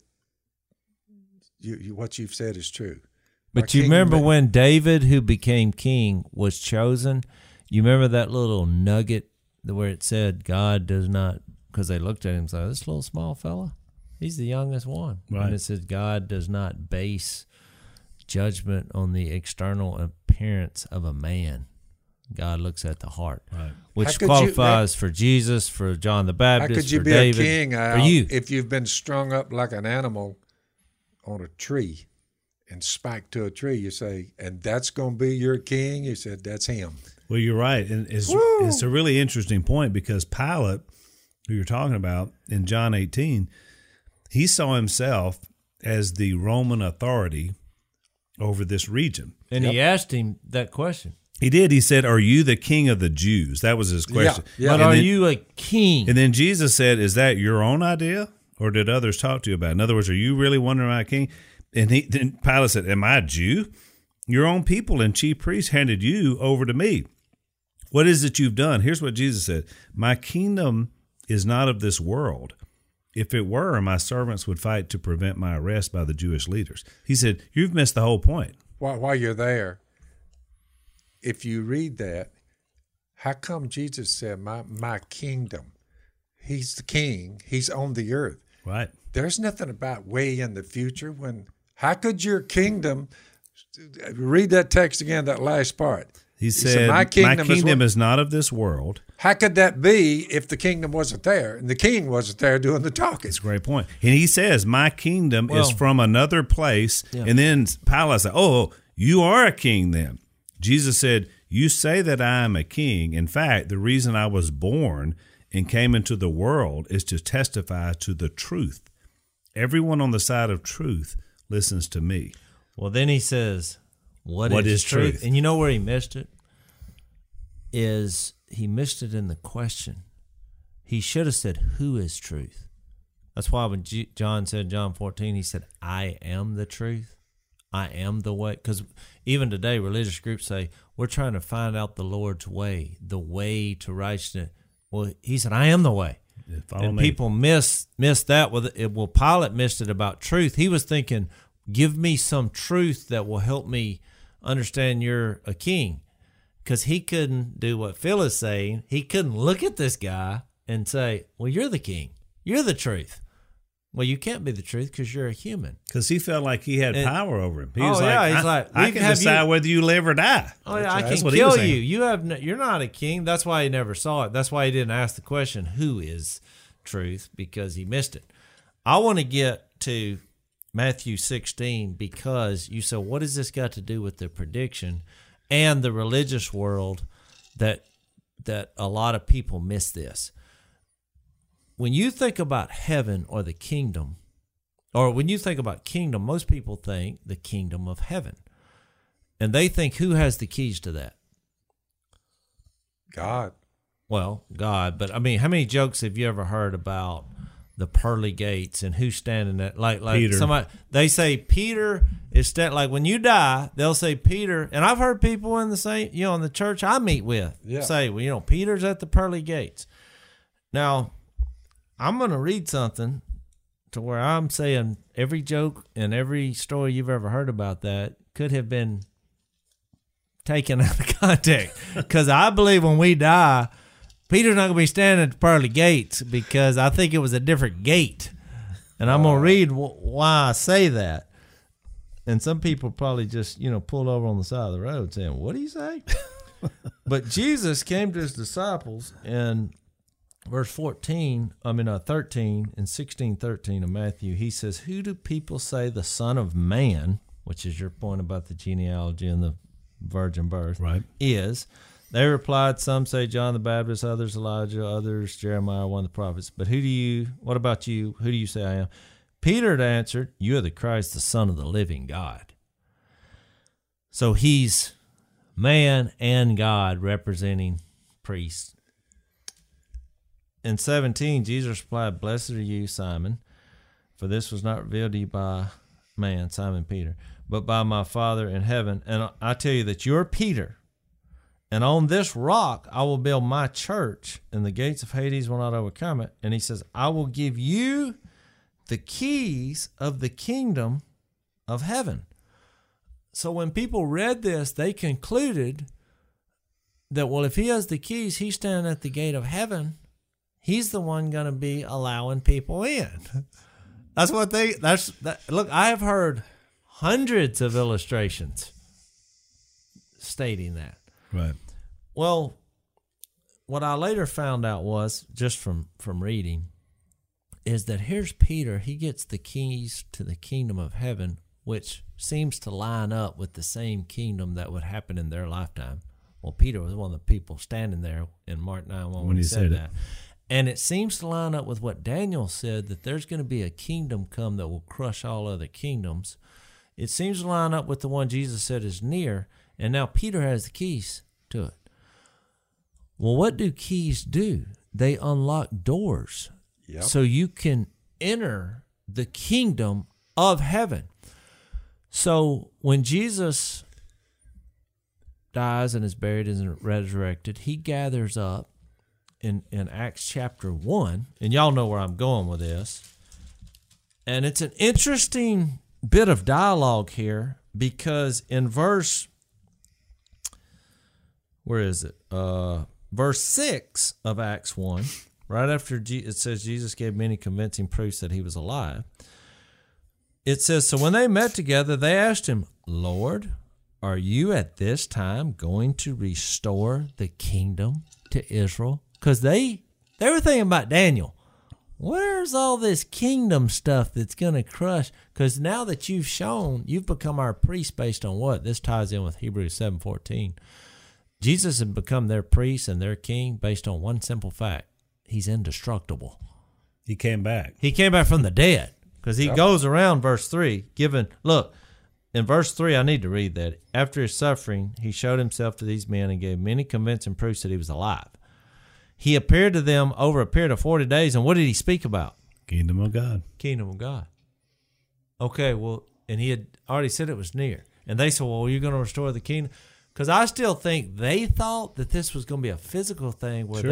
"You what you've said is true." But you remember when David, who became king, was chosen? You remember that little nugget where it said God does not, because they looked at him and said, this little small fella, he's the youngest one. Right. And it says God does not base judgment on the external appearance of a man. God looks at the heart, Right. which qualifies for Jesus, for John the How Baptist, could you for be David, a king, for Al, you. if you've been strung up like an animal on a tree and spiked to a tree? You say, and that's going to be your king? You said, that's him. Well, you're right. And it's a really interesting point because Pilate, who you're talking about in John 18, he saw himself as the Roman authority over this region. And he asked him that question. He did. He said, "Are you the king of the Jews?" That was his question. Yeah. But And are then- you a king? And then Jesus said, "Is that your own idea, or did others talk to you about it?" In other words, are you really wondering about a king? And then Pilate said, "Am I a Jew? Your own people and chief priests handed you over to me. What is it you've done?" Here's what Jesus said: "My kingdom is not of this world. If it were, my servants would fight to prevent my arrest by the Jewish leaders." He said, "You've missed the whole point." While you're there, if you read that, how come Jesus said, my kingdom? He's the king. He's on the earth. Right. There's nothing about way in the future. How could your kingdom, read that text again, that last part. He said, "My kingdom is not of this world." How could that be if the kingdom wasn't there and the king wasn't there doing the talking? That's a great point. And he says, "My kingdom is from another place." Yeah. And then Pilate said, "Oh, you are a king then." Jesus said, "You say that I am a king. In fact, the reason I was born and came into the world is to testify to the truth. Everyone on the side of truth listens to me." Well, then he says, what is truth? truth? And you know where he missed it? Is he missed it in the question. He should have said, who is truth? That's why when John said, John 14, he said, I am the truth. I am the way. Because even today, religious groups say, we're trying to find out the Lord's way, the way to righteousness. Well, he said, I am the way. And people miss that. Well, Pilate missed it about truth. He was thinking, give me some truth that will help me understand you're a king. Because he couldn't do what Phil is saying. He couldn't look at this guy and say, well, you're the king. You're the truth. Well, you can't be the truth because you're a human. Because he felt like he had power over him. He Oh, was yeah, he's like, like, I can decide whether you live or die. Oh, yeah, I That's can what he was kill saying. you. You're not a king. That's why he never saw it. That's why he didn't ask the question, who is truth? Because he missed it. I want to get to Matthew 16 because you said, what has this got to do with the prediction and the religious world that a lot of people miss this? When you think about heaven or the kingdom, or when you think about kingdom, most people think the kingdom of heaven. And they think, who has the keys to that? God. Well, God. But, I mean, how many jokes have you ever heard about the pearly gates and who's standing there? Like Peter. Somebody, they say Peter is standing. Like when you die, they'll say Peter. And I've heard people in the same, in the church I meet with say, well, Peter's at the pearly gates. Now, I'm going to read something to where I'm saying every joke and every story you've ever heard about that could have been taken out of context. Because I believe when we die, Peter's not going to be standing at the pearly gates because I think it was a different gate. And I'm going to read why I say that. And some people probably just, pull over on the side of the road saying, what do you say? But Jesus came to his disciples in verse 13 in 16:13 of Matthew. He says, who do people say the Son of Man, which is your point about the genealogy and the virgin birth, right, is? They replied, some say John the Baptist, others Elijah, others Jeremiah, one of the prophets. But what about you? Who do you say I am? Peter answered, you are the Christ, the Son of the living God. So he's man and God representing priests. In 17, Jesus replied, blessed are you, Simon, for this was not revealed to you by man, Simon Peter, but by my Father in heaven. And I tell you that you're Peter, and on this rock I will build my church, and the gates of Hades will not overcome it. And he says, I will give you the keys of the kingdom of heaven. So when people read this, they concluded that, well, if he has the keys, he's standing at the gate of heaven. He's the one going to be allowing people in. Look, I have heard hundreds of illustrations stating that. Right. Well, what I later found out was, just from reading, is that here's Peter. He gets the keys to the kingdom of heaven, which seems to line up with the same kingdom that would happen in their lifetime. Well, Peter was one of the people standing there in Mark 9:1 when he said that. And it seems to line up with what Daniel said, that there's going to be a kingdom come that will crush all other kingdoms. It seems to line up with the one Jesus said is near, and now Peter has the keys to it. Well, what do keys do? They unlock doors. Yep. So you can enter the kingdom of heaven. So when Jesus dies and is buried and resurrected, he gathers up in Acts chapter 1, and y'all know where I'm going with this. And it's an interesting bit of dialogue here, because in verse 6 of Acts 1, right after it says Jesus gave many convincing proofs that he was alive, it says, so when they met together, they asked him, Lord, are you at this time going to restore the kingdom to Israel? Because they were thinking about Daniel. Where's all this kingdom stuff that's going to crush? Because now that you've become our priest based on what? This ties in with Hebrews 7:14. Jesus has become their priest and their king based on one simple fact. He's indestructible. He came back. He came back from the dead, because he goes around, verse 3, in verse 3, I need to read that. After his suffering, he showed himself to these men and gave many convincing proofs that he was alive. He appeared to them over a period of 40 days, and what did he speak about? Kingdom of God. Kingdom of God. Okay, well, and he had already said it was near. And they said, well, you're going to restore the kingdom? Because I still think they thought that this was going to be a physical thing where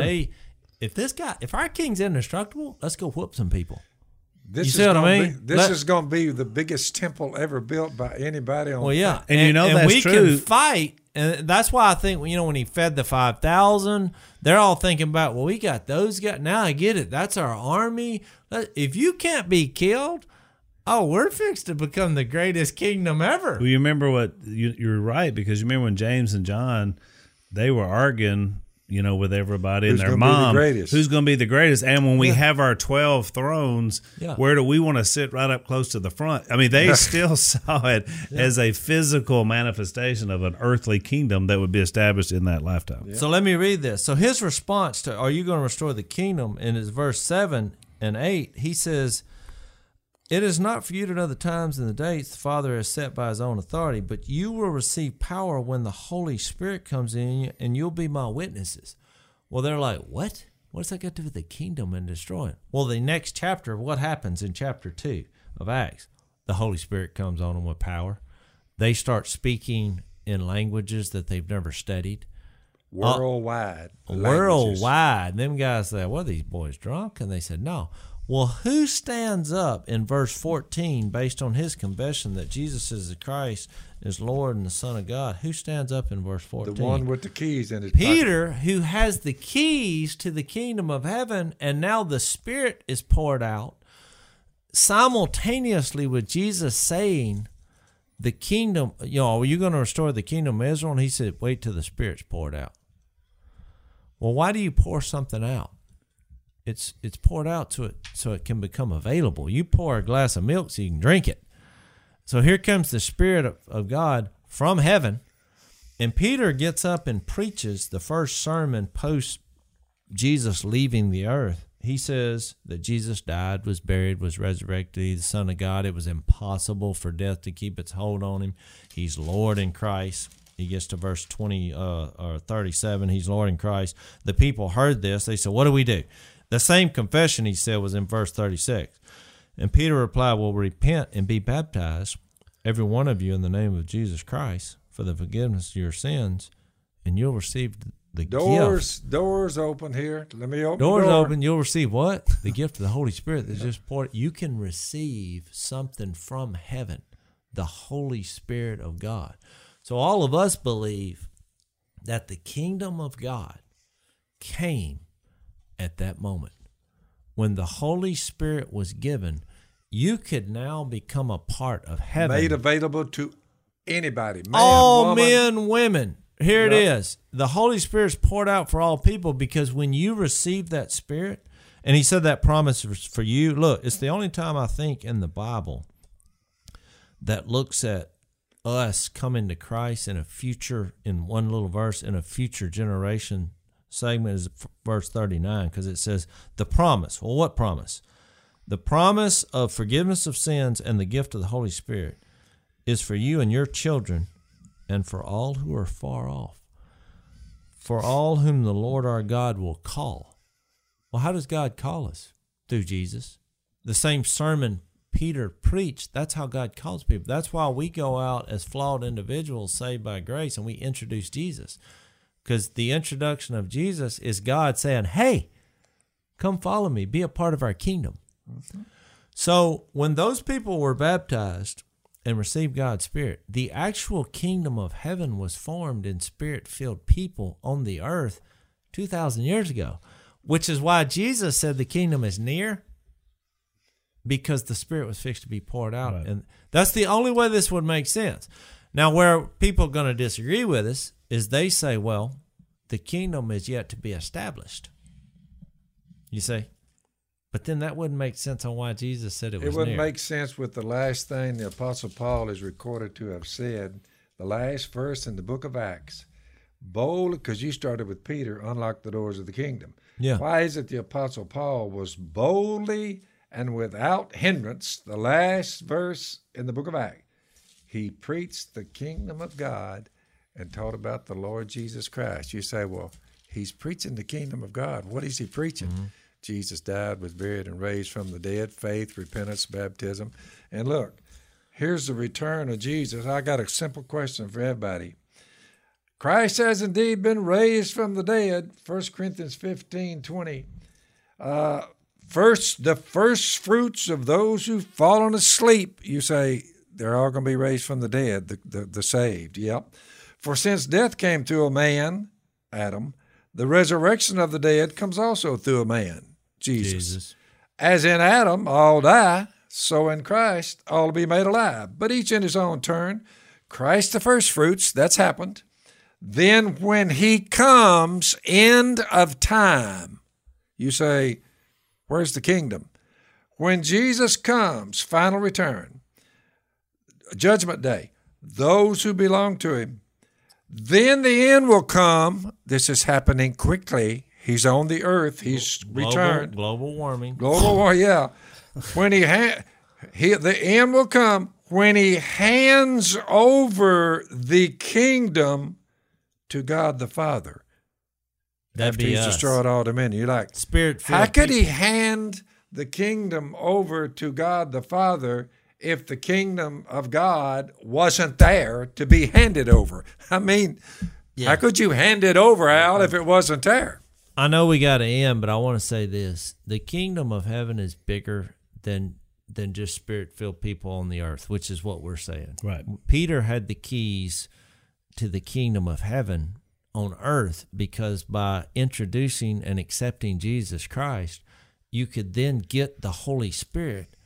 if our king's indestructible, let's go whoop some people. This is going to be the biggest temple ever built by anybody on Well, yeah. And that's we true. Can fight. And that's why I think, when he fed the 5,000, they're all thinking about, well, we got those guys. Now I get it. That's our army. If you can't be killed, we're fixed to become the greatest kingdom ever. Well, you remember you're right, because you remember when James and John, they were arguing, with everybody and their mom, who's going to be the greatest. And when we have our 12 thrones, where do we want to sit? Right up close to the front? I mean, they still saw it as a physical manifestation of an earthly kingdom that would be established in that lifetime. Yeah. So let me read this. So his response to, are you going to restore the kingdom? In his verse 7 and 8, he says, it is not for you to know the times and the dates the Father has set by his own authority, but you will receive power when the Holy Spirit comes in you, and you'll be my witnesses. Well, they're like, what? What does that got to do with the kingdom and destroying? Well, the next chapter, what happens in chapter 2 of Acts? The Holy Spirit comes on them with power. They start speaking in languages that they've never studied. Worldwide. Worldwide. Them guys said, well, are these boys drunk? And they said, no. Well, who stands up in verse 14 based on his confession that Jesus is the Christ, is Lord and the Son of God? Who stands up in verse 14? The one with the keys in his Peter, who has the keys to the kingdom of heaven, and now the Spirit is poured out. simultaneously with Jesus saying, the kingdom, are you going to restore the kingdom of Israel? And he said, wait till the Spirit's poured out. Well, why do you pour something out? It's poured out so it can become available. You pour a glass of milk so you can drink it. So here comes the Spirit of God from heaven, and Peter gets up and preaches the first sermon post Jesus leaving the earth. He says that Jesus died, was buried, was resurrected. He's the Son of God. It was impossible for death to keep its hold on him. He's Lord in Christ. He gets to verse 20 or 37. He's Lord in Christ. The people heard this. They said, what do we do? The same confession, he said, was in verse 36. And Peter replied, well, repent and be baptized, every one of you, in the name of Jesus Christ, for the forgiveness of your sins, and you'll receive the gift. Doors open here. Let me open Doors the door. open. You'll receive what? The gift of the Holy Spirit that's just poured. You can receive something from heaven, the Holy Spirit of God. So all of us believe that the kingdom of God came at that moment. When the Holy Spirit was given, you could now become a part of heaven. Made available to anybody. Man, all woman. men, women. Here it is. The Holy Spirit's poured out for all people, because when you receive that Spirit, and he said that promise for you, look, it's the only time I think in the Bible that looks at us coming to Christ in a future, in one little verse, in a future generation segment is verse 39, because it says the promise. Well, what promise? The promise of forgiveness of sins and the gift of the Holy Spirit is for you and your children, and for all who are far off, for all whom the Lord our God will call. Well, how does God call us? Through Jesus. The same sermon Peter preached, that's how God calls people. That's why we go out as flawed individuals saved by grace and we introduce Jesus. Because the introduction of Jesus is God saying, hey, come follow me, be a part of our kingdom. Mm-hmm. So when those people were baptized and received God's Spirit, the actual kingdom of heaven was formed in Spirit-filled people on the earth 2,000 years ago, which is why Jesus said the kingdom is near, because the Spirit was fixed to be poured out. Right. And that's the only way this would make sense. Now, where people are going to disagree with us is they say, well, the kingdom is yet to be established. You see? But then that wouldn't make sense on why Jesus said it was near. It wouldn't make sense with the last thing the Apostle Paul is recorded to have said, the last verse in the book of Acts. Bold, because you started with Peter, unlock the doors of the kingdom. Yeah. Why is it the Apostle Paul was boldly and without hindrance, the last verse in the book of Acts? He preached the kingdom of God and taught about the Lord Jesus Christ. You say, well, he's preaching the kingdom of God. What is he preaching? Mm-hmm. Jesus died, was buried, and raised from the dead, faith, repentance, baptism. And look, here's the return of Jesus. I got a simple question for everybody. Christ has indeed been raised from the dead, 1 Corinthians 15:20. The first fruits of those who've fallen asleep, you say, they're all going to be raised from the dead, the saved. Yep. For since death came through a man, Adam, the resurrection of the dead comes also through a man, Jesus. As in Adam all die, so in Christ all will be made alive, but each in his own turn. Christ the first fruits, that's happened. Then when he comes, end of time, you say, where's the kingdom? When Jesus comes, final return, judgment day, those who belong to him, then the end will come. This is happening quickly. He's on the earth. He's returned. Global warming. Global warming, yeah. When the end will come when he hands over the kingdom to God the Father. That'd after be he's us. destroyed all dominion. You're like, Spirit-filled how could people. he hand the kingdom over to God the Father if the kingdom of God wasn't there to be handed over? I mean, how could you hand it over, Al, if it wasn't there? I know we got to end, but I want to say this. The kingdom of heaven is bigger than just Spirit-filled people on the earth, which is what we're saying. Right. Peter had the keys to the kingdom of heaven on earth, because by introducing and accepting Jesus Christ, you could then get the Holy Spirit,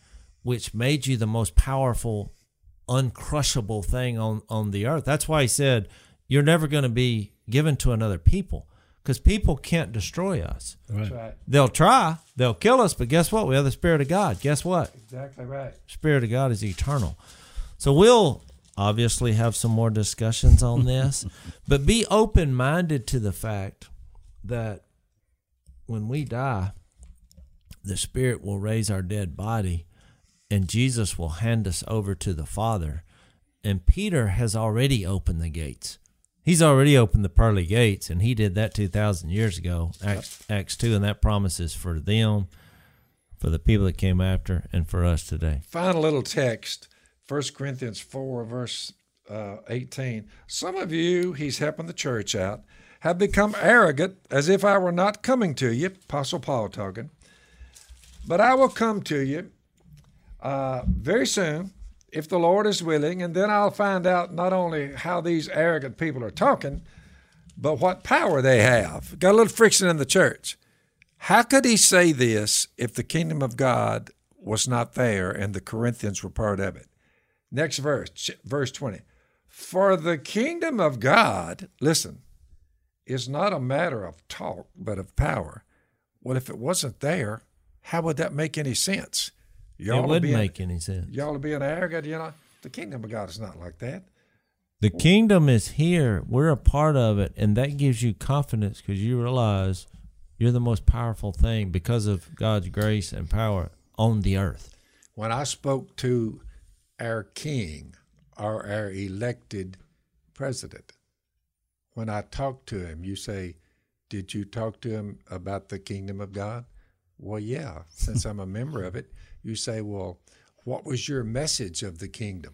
which made you the most powerful, uncrushable thing on the earth. That's why he said, you're never going to be given to another people, because people can't destroy us. That's right. They'll try, they'll kill us, but guess what? We have the Spirit of God. Guess what? Exactly right. Spirit of God is eternal. So we'll obviously have some more discussions on this, but be open-minded to the fact that when we die, the Spirit will raise our dead body, and Jesus will hand us over to the Father. And Peter has already opened the gates. He's already opened the pearly gates, and he did that 2,000 years ago, Acts 2, and that promise is for them, for the people that came after, and for us today. Final little text, 1 Corinthians 4, verse 18. Some of you, he's helping the church out, have become arrogant as if I were not coming to you, Apostle Paul talking. But I will come to you very soon, if the Lord is willing, and then I'll find out not only how these arrogant people are talking, but what power they have. Got a little friction in the church. How could he say this if the kingdom of God was not there and the Corinthians were part of it? Next verse, verse 20. For the kingdom of God, listen, is not a matter of talk, but of power. Well, if it wasn't there, how would that make any sense? It wouldn't make any sense. Y'all are being arrogant, The kingdom of God is not like that. The kingdom is here. We're a part of it, and that gives you confidence because you realize you're the most powerful thing because of God's grace and power on the earth. When I spoke to our king or our elected president, when I talked to him, you say, did you talk to him about the kingdom of God? Well, yeah, since I'm a member of it. You say, well, what was your message of the kingdom?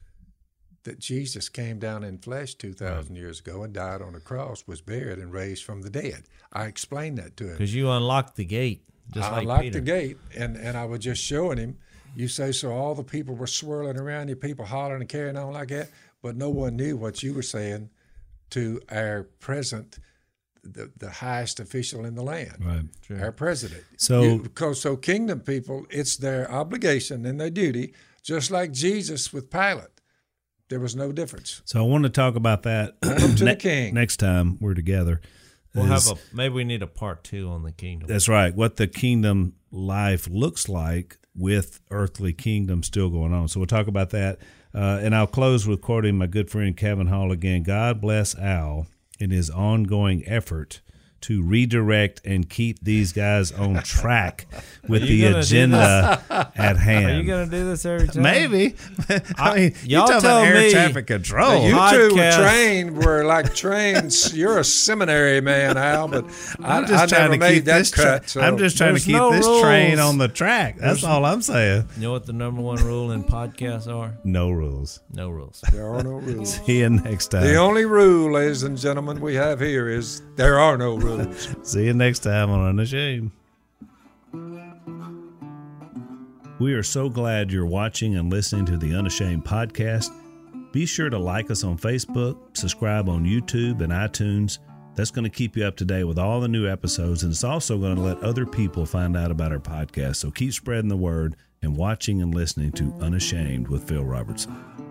That Jesus came down in flesh 2,000 years ago and died on a cross, was buried, and raised from the dead. I explained that to him. Because you unlocked the gate, just like Peter. I unlocked the gate, and I was just showing him. You say, so all the people were swirling around you, people hollering and carrying on like that, but no one knew what you were saying to our present, the highest official in the land, right? True. Our president. So kingdom people, it's their obligation and their duty, just like Jesus with Pilate. There was no difference. So I want to talk about that to the king. Next time we're together. We'll maybe we need a part 2 on the kingdom. That's right. What the kingdom life looks like with earthly kingdom still going on. So we'll talk about that. And I'll close with quoting my good friend Kevin Hall again. God bless Al in his ongoing effort to redirect and keep these guys on track with the agenda at hand. Are you going to do this every time? Maybe. I mean, y'all talking tell about air me. traffic control. You two were like trains. You're a seminary man, Al, but I never made that cut. So. I'm just trying to keep this train on the track. That's all I'm saying. You know what the number one rule in podcasts are? No rules. No rules. There are no rules. See you next time. The only rule, ladies and gentlemen, we have here is there are no rules. See you next time on Unashamed. We are so glad you're watching and listening to the Unashamed podcast. Be sure to like us on Facebook, subscribe on YouTube and iTunes. That's going to keep you up to date with all the new episodes, and it's also going to let other people find out about our podcast. So keep spreading the word and watching and listening to Unashamed with Phil Robertson.